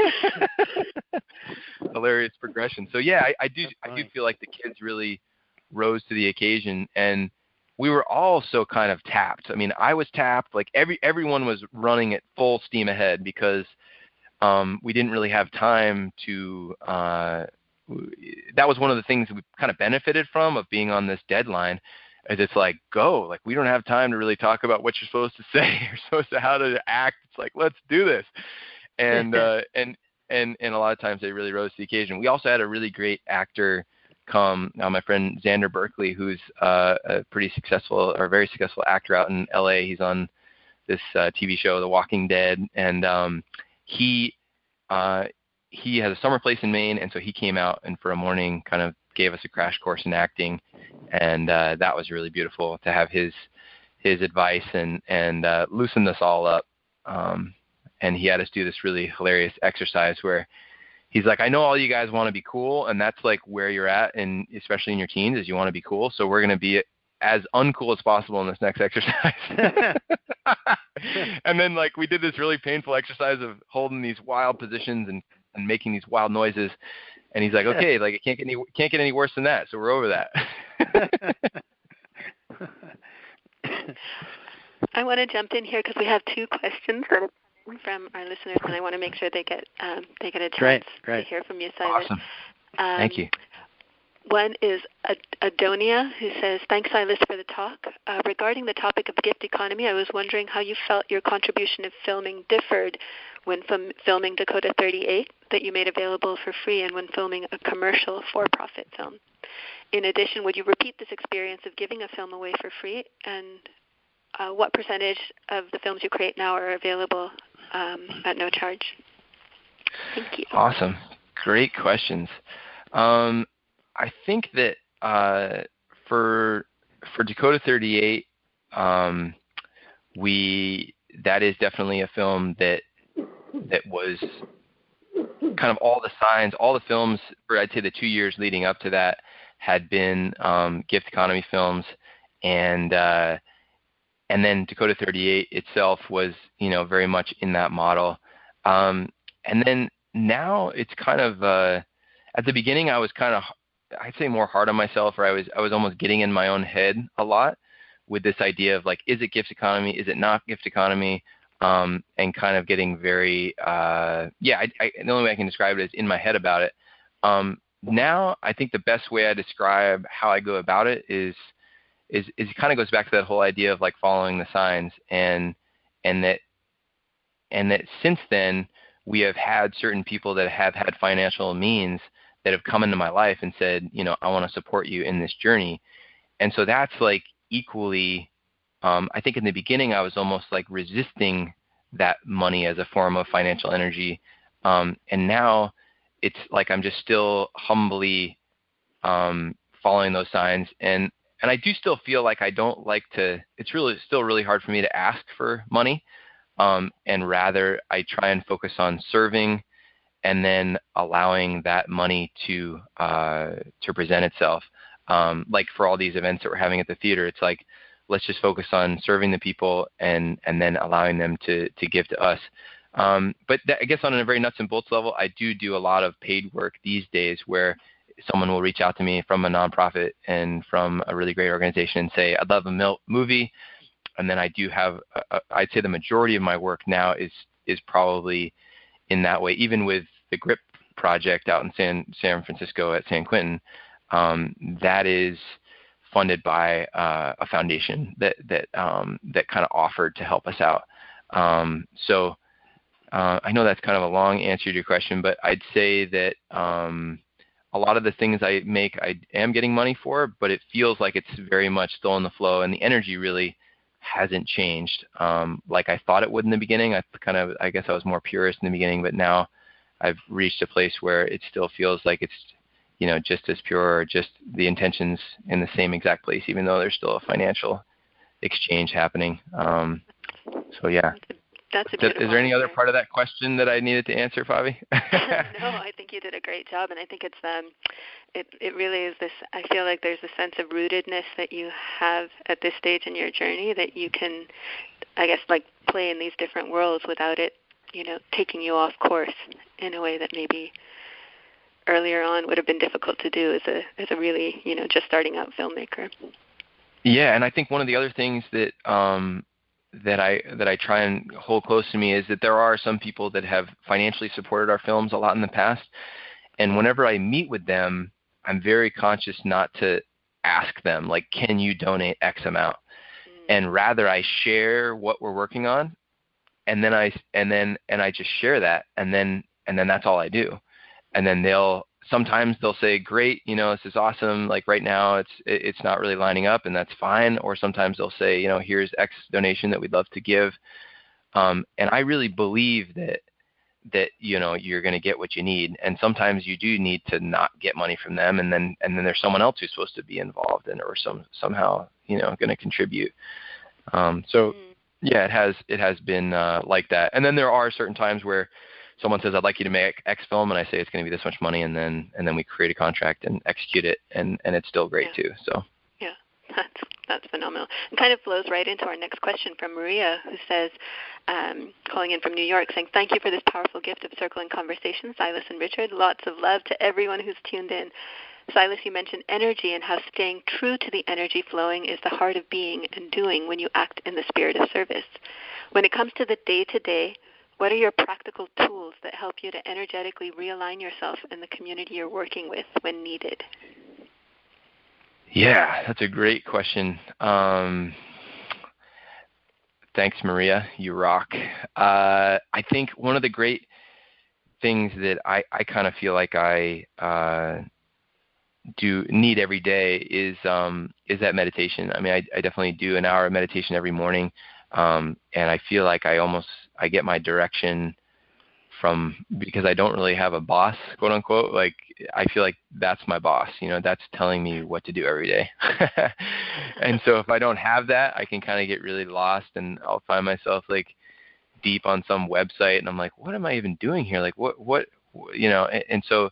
hilarious progression. So yeah, I, I do, I do feel like the kids really rose to the occasion. And we were all so kind of tapped. I mean, I was tapped. Like every everyone was running at full steam ahead because um, we didn't really have time to. Uh, that was one of the things we kind of benefited from of being on this deadline. Is it's like go, like we don't have time to really talk about what you're supposed to say. You're supposed to how to act. It's like let's do this, and uh, and and and a lot of times they really rose to the occasion. We also had a really great actor come, uh, my friend Xander Berkeley, who's uh, a pretty successful or very successful actor out in L A. He's on this uh, T V show, The Walking Dead, and um, he uh, he has a summer place in Maine, and so he came out and for a morning kind of gave us a crash course in acting, and uh, that was really beautiful to have his his advice and and uh, loosened us all up. Um, and he had us do this really hilarious exercise where he's like, I know all you guys want to be cool, and that's like where you're at, and especially in your teens, is you want to be cool. So we're going to be as uncool as possible in this next exercise. And then like we did this really painful exercise of holding these wild positions and, and making these wild noises. And he's like, okay, like it can't get any can't get any worse than that. So we're over that. I want to jump in here because we have two questions from our listeners, and I want to make sure they get um, they get a chance great, great. to hear from you, Silas. Awesome. Um, Thank you. One is Ad- Adonia, who says, thanks, Silas, for the talk. Uh, regarding the topic of gift economy, I was wondering how you felt your contribution of filming differed when film- filming Dakota thirty-eight that you made available for free and when filming a commercial for-profit film. In addition, would you repeat this experience of giving a film away for free? And uh, what percentage of the films you create now are available um, at no charge? Thank you. Awesome. Great questions. Um, I think that uh, for for Dakota thirty-eight, um, we that is definitely a film that that was kind of all the signs, all the films for I'd say the two years leading up to that had been um, gift economy films, and uh, and then Dakota thirty-eight itself was you know very much in that model, um, and then now it's kind of uh, at the beginning I was kind of I'd say more hard on myself, or I was I was almost getting in my own head a lot with this idea of like, is it gift economy? Is it not gift economy? Um, and kind of getting very, uh, yeah, I, I, the only way I can describe it is in my head about it. Um, now, I think the best way I describe how I go about it is, is, is it kind of goes back to that whole idea of like following the signs, and and that and that since then we have had certain people that have had financial means that have come into my life and said, you know, I want to support you in this journey. And so that's like equally, um, I think in the beginning I was almost like resisting that money as a form of financial energy. Um, and now it's like I'm just still humbly um, following those signs. And, and I do still feel like I don't like to, it's really still really hard for me to ask for money. Um, and rather I try and focus on serving and then allowing that money to uh, to present itself. Um, like for all these events that we're having at the theater, it's like, let's just focus on serving the people and, and then allowing them to, to give to us. Um, but that, I guess on a very nuts and bolts level, I do do a lot of paid work these days where someone will reach out to me from a nonprofit and from a really great organization and say, I'd love a mil- movie. And then I do have, a, a, I'd say the majority of my work now is is probably in that way, even with the GRIP project out in San San Francisco at San Quentin, um, that is funded by uh, a foundation that that um, that kind of offered to help us out. Um, so uh, I know that's kind of a long answer to your question, but I'd say that um, a lot of the things I make, I am getting money for, but it feels like it's very much still in the flow, and the energy really hasn't changed um, like I thought it would in the beginning. I kind of, I guess I was more purist in the beginning, but now I've reached a place where it still feels like it's, you know, just as pure, or just the intentions in the same exact place, even though there's still a financial exchange happening. Um, so yeah. That's a Is, is there any answer. other part of that question that I needed to answer, Fabi? No, I think you did a great job, and I think it's um, it it really is this. I feel like there's a sense of rootedness that you have at this stage in your journey that you can, I guess, like play in these different worlds without it, you know, taking you off course in a way that maybe earlier on would have been difficult to do as a as a really, you know, just starting out filmmaker. Yeah, and I think one of the other things that um, that I that I try and hold close to me is that there are some people that have financially supported our films a lot in the past, and whenever I meet with them, I'm very conscious not to ask them, like, can you donate X amount? And rather I share what we're working on, and then I and then and I just share that, and then and then that's all I do. And then they'll sometimes they'll say, great, you know, this is awesome. Like right now it's it's not really lining up, and that's fine. Or sometimes they'll say, you know, here's X donation that we'd love to give. Um, and I really believe that that you know you're going to get what you need, and sometimes you do need to not get money from them, and then and then there's someone else who's supposed to be involved in, or some somehow you know going to contribute. Um, so yeah, it has it has been uh, like that. And then there are certain times where someone says, I'd like you to make X film, and I say it's going to be this much money, and then and then we create a contract and execute it, and, and it's still great yeah. too. So yeah, that's that's phenomenal. It kind of flows right into our next question from Maria, who says, um, calling in from New York, saying, thank you for this powerful gift of circling conversation, Silas and Richard. Lots of love to everyone who's tuned in. Silas, you mentioned energy and how staying true to the energy flowing is the heart of being and doing when you act in the spirit of service. When it comes to the day-to-day, what are your practical tools that help you to energetically realign yourself and the community you're working with when needed? Yeah, that's a great question. Um, thanks, Maria. You rock. Uh, I think one of the great things that I, I kind of feel like I uh, do need every day is um, is that meditation. I mean, I, I definitely do an hour of meditation every morning, um, and I feel like I almost I get my direction from, because I don't really have a boss, quote unquote. Like I feel like that's my boss. You know, that's telling me what to do every day. And so if I don't have that, I can kind of get really lost, and I'll find myself like deep on some website, and I'm like, what am I even doing here? Like what what you know? And, and so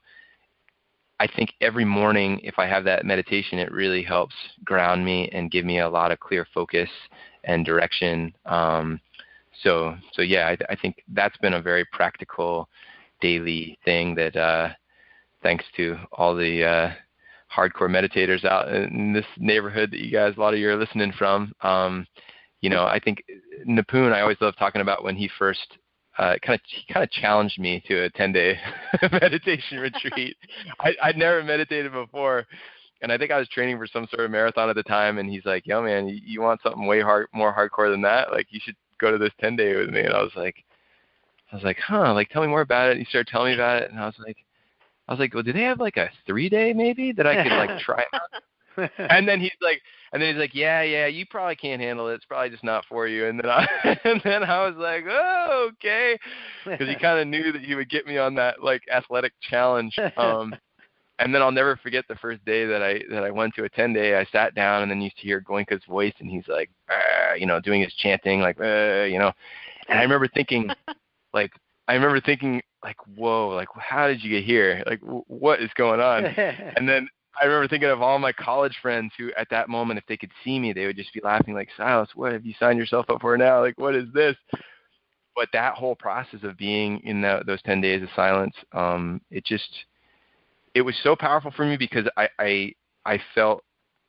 I think every morning, if I have that meditation, it really helps ground me and give me a lot of clear focus and direction. Um, so, so yeah, I, I think that's been a very practical daily thing that, uh, thanks to all the uh, hardcore meditators out in this neighborhood that you guys, a lot of you are listening from, um, you know, I think Nipun, I always love talking about when he first Uh, kind of he kind of challenged me to a ten-day meditation retreat. I, I'd never meditated before, and I think I was training for some sort of marathon at the time. And he's like, "Yo, man, you, you want something way hard, more hardcore than that? Like, you should go to this ten-day with me." And I was like, "I was like, huh? Like, tell me more about it." And he started telling me about it, and I was like, "I was like, well, do they have like a three-day maybe that I could like try out?" And then he's like, and then he's like, yeah, yeah, you probably can't handle it. It's probably just not for you. And then I, and then I was like, oh, okay, because he kind of knew that he would get me on that like athletic challenge. Um, and then I'll never forget the first day that I that I went to a ten day. I sat down and then used to hear Goenka's voice, and he's like, ah, you know, doing his chanting, like, ah, you know. And I remember thinking, like, I remember thinking, like, whoa, like, how did you get here? Like, w- what is going on? And then I remember thinking of all my college friends who at that moment, if they could see me, they would just be laughing like, Silas, what have you signed yourself up for now? Like, what is this? But that whole process of being in the, those ten days of silence, um, it just, it was so powerful for me because I, I, I felt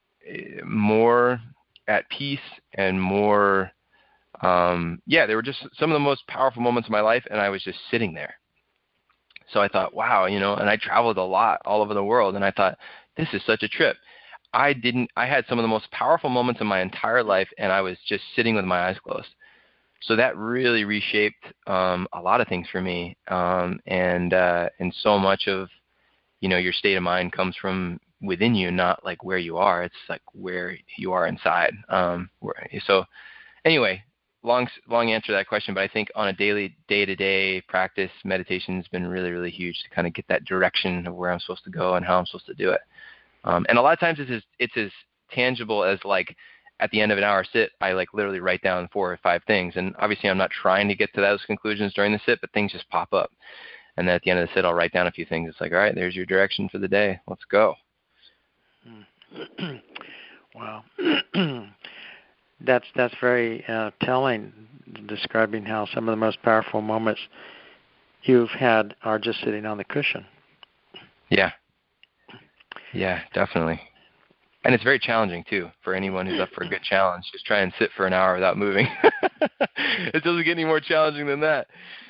more at peace and more, um, yeah, they were just some of the most powerful moments of my life. And I was just sitting there. So I thought, wow, you know, and I traveled a lot all over the world. And I thought, this is such a trip. I didn't, I had some of the most powerful moments in my entire life, and I was just sitting with my eyes closed. So that really reshaped um, a lot of things for me. Um, and, uh, and so much of, you know, your state of mind comes from within you, not like where you are. It's like where you are inside. Um, where, so anyway, long, long answer to that question, but I think on a daily, day-to-day practice, meditation has been really, really huge to kind of get that direction of where I'm supposed to go and how I'm supposed to do it. Um, and a lot of times it's as, it's as tangible as like at the end of an hour sit, I like literally write down four or five things. And obviously I'm not trying to get to those conclusions during the sit, but things just pop up. And then at the end of the sit, I'll write down a few things. It's like, all right, there's your direction for the day. Let's go. Wow. that's that's very uh, telling, describing how some of the most powerful moments you've had are just sitting on the cushion. Yeah. Yeah, definitely. And it's very challenging, too, for anyone who's up for a good challenge. Just try and sit for an hour without moving. It doesn't get any more challenging than that.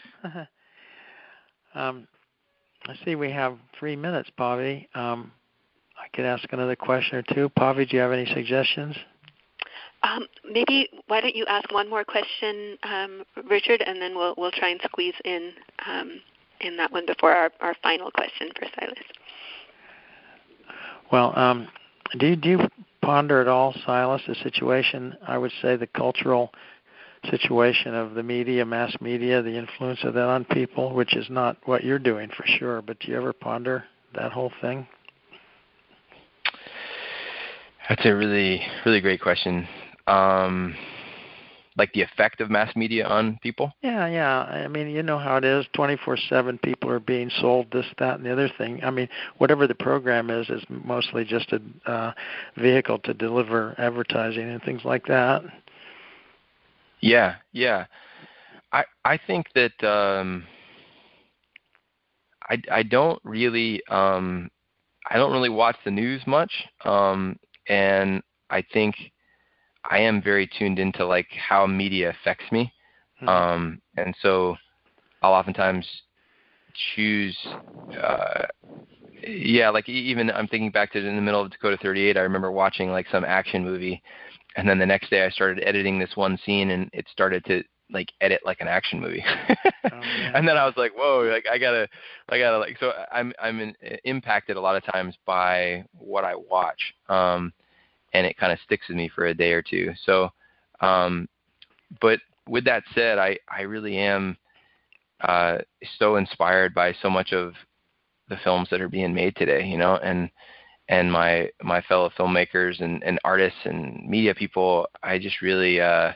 um, I see we have three minutes, Pavi. Um, I could ask another question or two. Pavi, do you have any suggestions? Um, maybe why don't you ask one more question, um, Richard, and then we'll we'll try and squeeze in um, in that one before our, our final question for Silas. Well, um, do you, do you ponder at all, Silas, the situation? I would say the cultural situation of the media, mass media, the influence of that on people, which is not what you're doing for sure. But do you ever ponder that whole thing? That's a really, really great question. Um, like the effect of mass media on people? Yeah, yeah. I mean, you know how it is. twenty-four seven people are being sold this, that, and the other thing. I mean, whatever the program is, is mostly just a uh, vehicle to deliver advertising and things like that. Yeah, yeah. I I think that um, I I don't really um, I don't really watch the news much, um, and I think I am very tuned into like how media affects me, mm-hmm. um, and so I'll oftentimes choose. Uh, yeah, like even I'm thinking back to in the middle of Dakota thirty-eight. I remember watching like some action movie. And then the next day I started editing this one scene and it started to like edit like an action movie. oh, yeah. And then I was like, whoa, like I gotta, I gotta like, so I'm, I'm in, impacted a lot of times by what I watch. Um, and it kind of sticks with me for a day or two. So, um, but with that said, I, I really am, uh, so inspired by so much of the films that are being made today, you know, and, and my, my fellow filmmakers and, and artists and media people, I just really, uh,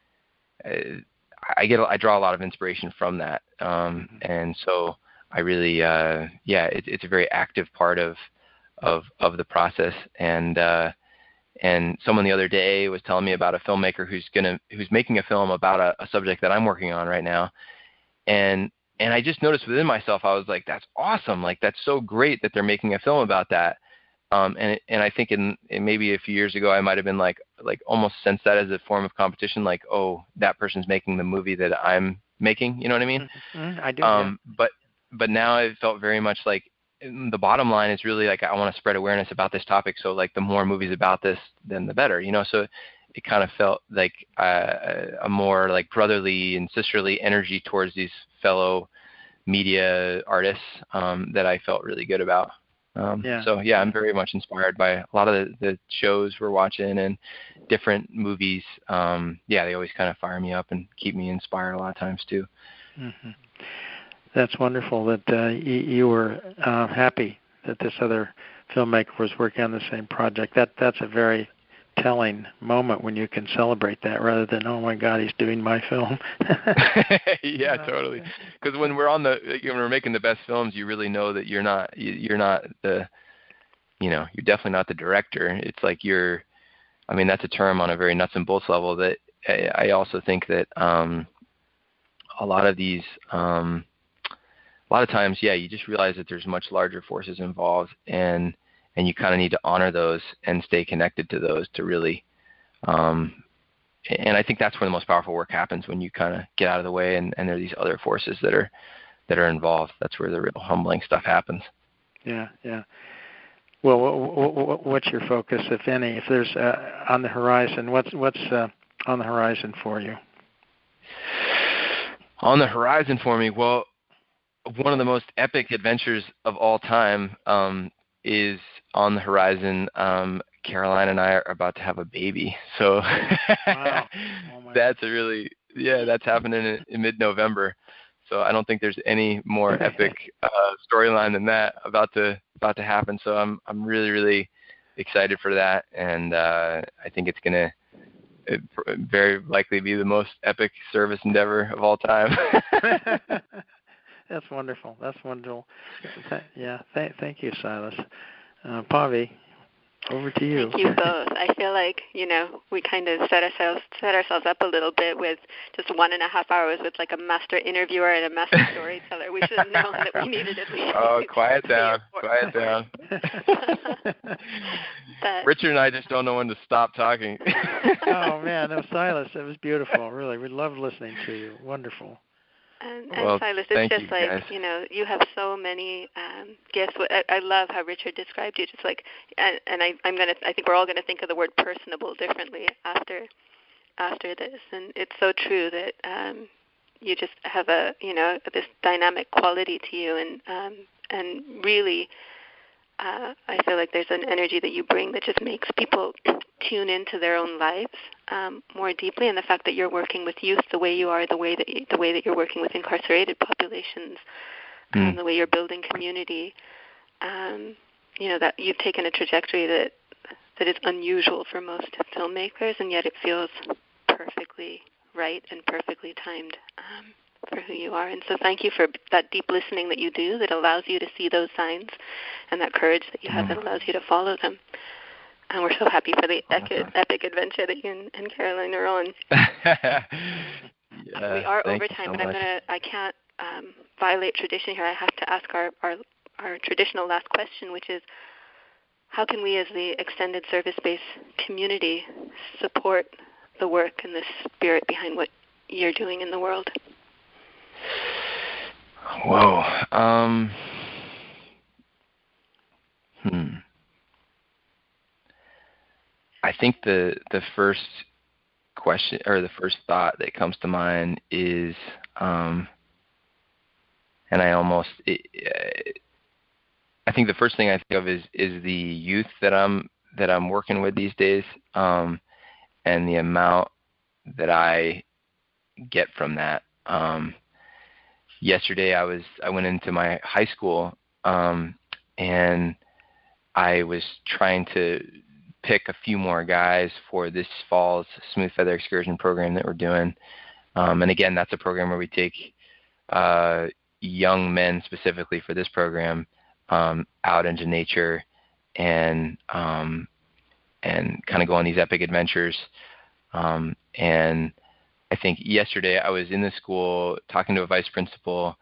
I get, I draw a lot of inspiration from that. Um, and so I really, uh, yeah, it, it's a very active part of, of, of the process. And, uh, and someone the other day was telling me about a filmmaker who's going to, who's making a film about a, a subject that I'm working on right now. And, and I just noticed within myself, I was like, that's awesome. Like, that's so great that they're making a film about that. Um, and and I think in, in maybe a few years ago, I might have been like like almost sensed that as a form of competition, like, oh, that person's making the movie that I'm making. You know what I mean? Mm-hmm. I do. Um, yeah. But but now it felt very much like the bottom line is really like I want to spread awareness about this topic. So like the more movies about this, then the better. You know, so it kind of felt like uh, a more like brotherly and sisterly energy towards these fellow media artists um, that I felt really good about. Um, yeah. So yeah, I'm very much inspired by a lot of the, the shows we're watching and different movies. Um, yeah, they always kind of fire me up and keep me inspired a lot of times too. Mm-hmm. That's wonderful that uh, you, you were uh, happy that this other filmmaker was working on the same project. That that's a very telling moment when you can celebrate that rather than, oh my God, he's doing my film. Yeah, totally. Because when we're on the, when we're making the best films, you really know that you're not, you're not the, you know, you're definitely not the director. It's like you're, I mean, that's a term on a very nuts and bolts level that I also think that um, a lot of these, um, a lot of times, yeah, you just realize that there's much larger forces involved, and and you kind of need to honor those and stay connected to those to really, um, and I think that's where the most powerful work happens, when you kind of get out of the way and, and there are these other forces that are that are involved. That's where the real humbling stuff happens. Yeah, yeah. Well, what, what, what's your focus, if any, if there's uh, on the horizon? What's what's uh, on the horizon for you? On the horizon for me, well, one of the most epic adventures of all time um, is on the horizon. Um, Caroline and I are about to have a baby, so wow. Oh that's a really yeah, that's happening in, in mid-November. So I don't think there's any more epic uh, storyline than that about to about to happen. So I'm I'm really really excited for that, and uh, I think it's gonna it very likely be the most epic service endeavor of all time. That's wonderful. That's wonderful. Yeah. Th- thank you, Silas. Uh, Pavi. Over to you. Thank you both. I feel like, you know, we kind of set ourselves set ourselves up a little bit with just one and a half hours with like a master interviewer and a master storyteller. We should have known that we needed at least. Oh, quiet down, quiet down. But, Richard and I just don't know when to stop talking. Oh man, no, Silas, it was beautiful. Really, we loved listening to you. Wonderful. And, and well, Silas, it's just you, like, guys. you know, you have so many um, gifts. I, I love how Richard described you. Just like, and, and I, I'm gonna, I think we're all gonna think of the word personable differently after, after this. And it's so true that um, you just have a, you know, this dynamic quality to you, and um, and really, uh, I feel like there's an energy that you bring that just makes people tune into their own lives um, more deeply, and the fact that you're working with youth the way you are, the way that you, the way that you're working with incarcerated populations, mm. um, the way you're building community, um, you know, that you've taken a trajectory that that is unusual for most filmmakers, and yet it feels perfectly right and perfectly timed um, for who you are. And so thank you for that deep listening that you do that allows you to see those signs, and that courage that you have mm. that allows you to follow them. And we're so happy for the epic, epic adventure that you and, and Caroline are on. yeah, we are over time, so but I'm gonna. I can't um, violate tradition here. I have to ask our, our our traditional last question, which is, how can we, as the extended service-based community, support the work and the spirit behind what you're doing in the world? Whoa. Um. Hmm. I think the the first question or the first thought that comes to mind is, um, and I almost, it, I think the first thing I think of is is the youth that I'm that I'm working with these days, um, and the amount that I get from that. Um, yesterday, I was I went into my high school, um, and I was trying to pick a few more guys for this fall's Smooth Feather Excursion program that we're doing. Um, and again, that's a program where we take uh, young men specifically for this program um, out into nature and um, and kind of go on these epic adventures. Um, and I think yesterday I was in the school talking to a vice principal,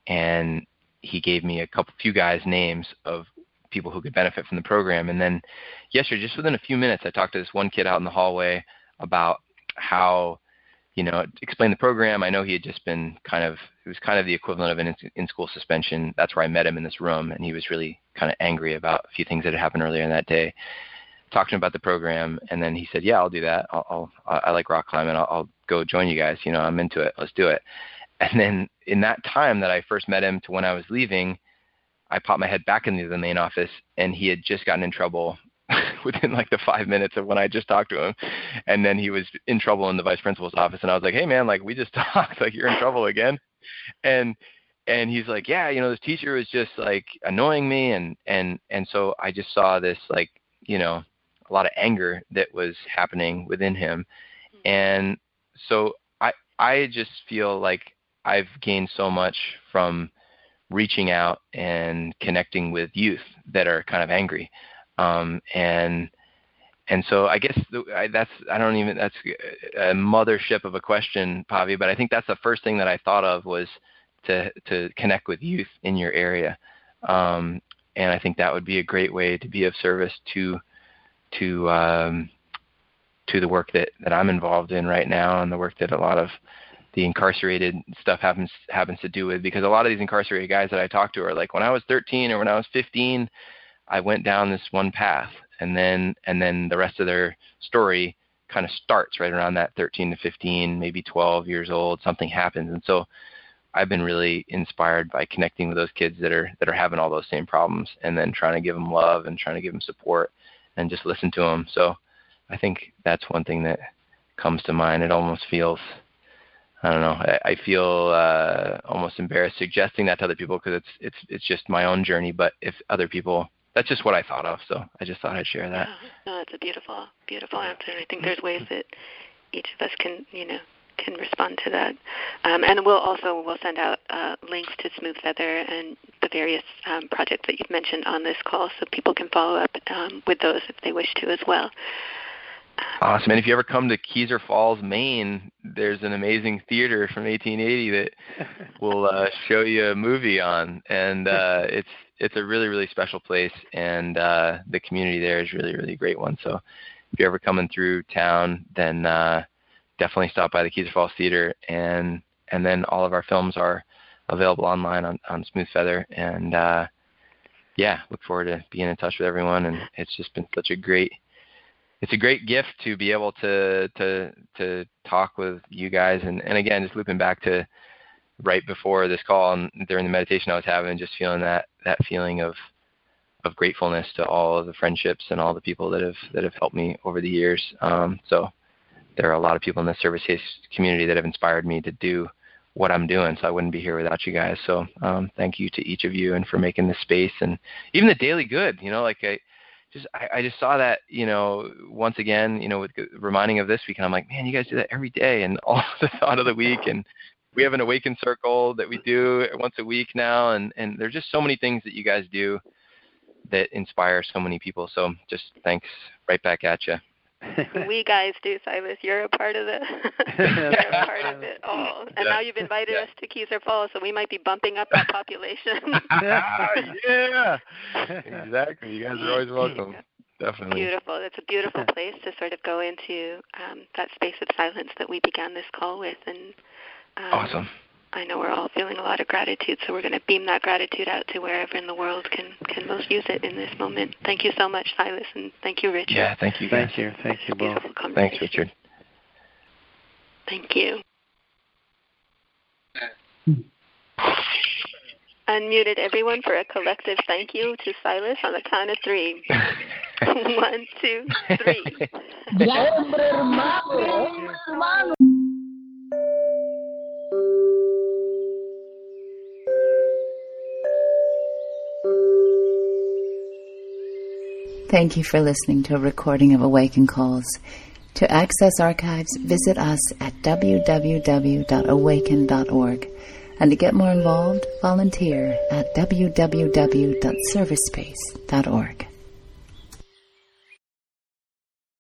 and he gave me a couple few guys' names of people who could benefit from the program. And then yesterday, just within a few minutes, I talked to this one kid out in the hallway about how, you know, explain the program. I know he had just been kind of, it was kind of the equivalent of an in-school suspension. That's where I met him in this room, and he was really kind of angry about a few things that had happened earlier in that day. Talked to him about the program, and then he said, yeah, I'll do that. I'll, I'll I like rock climbing. I'll, I'll go join you guys. You know, I'm into it. Let's do it. And then in that time that I first met him to when I was leaving, I popped my head back into the main office, and he had just gotten in trouble within like the five minutes of when I just talked to him. And then he was in trouble in the vice principal's office. And I was like, hey man, like we just talked, like you're in trouble again. And, and he's like, yeah, you know, this teacher was just like annoying me. And, and, and so I just saw this, like, you know, a lot of anger that was happening within him. And so I, I just feel like I've gained so much from reaching out and connecting with youth that are kind of angry. Um, and, and so I guess the, I, that's, I don't even, that's a mothership of a question, Pavi, but I think that's the first thing that I thought of was to, to connect with youth in your area. Um, and I think that would be a great way to be of service to, to, um, to the work that, that I'm involved in right now, and the work that a lot of the incarcerated stuff happens happens to do with, because a lot of these incarcerated guys that I talk to are like, when I was thirteen or when I was fifteen, I went down this one path, and then and then the rest of their story kind of starts right around that thirteen to fifteen, maybe twelve years old. Something happens, and so I've been really inspired by connecting with those kids that are that are having all those same problems, and then trying to give them love and trying to give them support and just listen to them. So I think that's one thing that comes to mind. It almost feels, I don't know, I, I feel uh, almost embarrassed suggesting that to other people, because it's it's it's just my own journey. But if other people, that's just what I thought of, so I just thought I'd share that. Yeah, no, it's a beautiful, beautiful answer. And I think there's ways that each of us can, you know, can respond to that. Um, and we'll also we'll send out uh, links to Smooth Feather and the various um, projects that you've mentioned on this call, so people can follow up um, with those if they wish to as well. Awesome. And if you ever come to Keyser Falls, Maine, there's an amazing theater from eighteen eighty that will uh, show you a movie on. And uh, it's it's a really, really special place. And uh, the community there is really, really a great one. So if you're ever coming through town, then uh, definitely stop by the Keyser Falls Theater. And and then all of our films are available online on, on Smooth Feather. And, uh, yeah, look forward to being in touch with everyone. And it's just been such a great It's a great gift to be able to to to talk with you guys, and, and again, just looping back to right before this call and during the meditation I was having, just feeling that, that feeling of of gratefulness to all of the friendships and all the people that have that have helped me over the years. Um, so there are a lot of people in the service community that have inspired me to do what I'm doing, so I wouldn't be here without you guys. So um, thank you to each of you and for making this space, and even the Daily Good. You know, like I. Just I, I just saw that, you know, once again, you know, with reminding of this week, and I'm like, man, you guys do that every day, and all the thought of the week, and we have an Awaken Circle that we do once a week now, and, and there's just so many things that you guys do that inspire so many people. So just thanks right back at you. We guys do, Silas. You're a part of it. You're a part of it all. And yeah. Now you've invited yeah. us to Keyser Falls, so we might be bumping up that population. Yeah, exactly. You guys are always welcome. Definitely. Beautiful. It's a beautiful place to sort of go into um, that space of silence that we began this call with. And um, awesome. I know we're all feeling a lot of gratitude, so we're going to beam that gratitude out to wherever in the world can, can most use it in this moment. Thank you so much, Silas, and thank you, Richard. Yeah, thank you. Guys. Thank you. Thank you both. Thanks, Richard. Thank you. Unmuted everyone for a collective thank you to Silas on the count of three. One, two, three. Thank you for listening to a recording of Awaken Calls. To access archives, visit us at w w w dot awaken dot org. And to get more involved, volunteer at w w w dot service space dot org.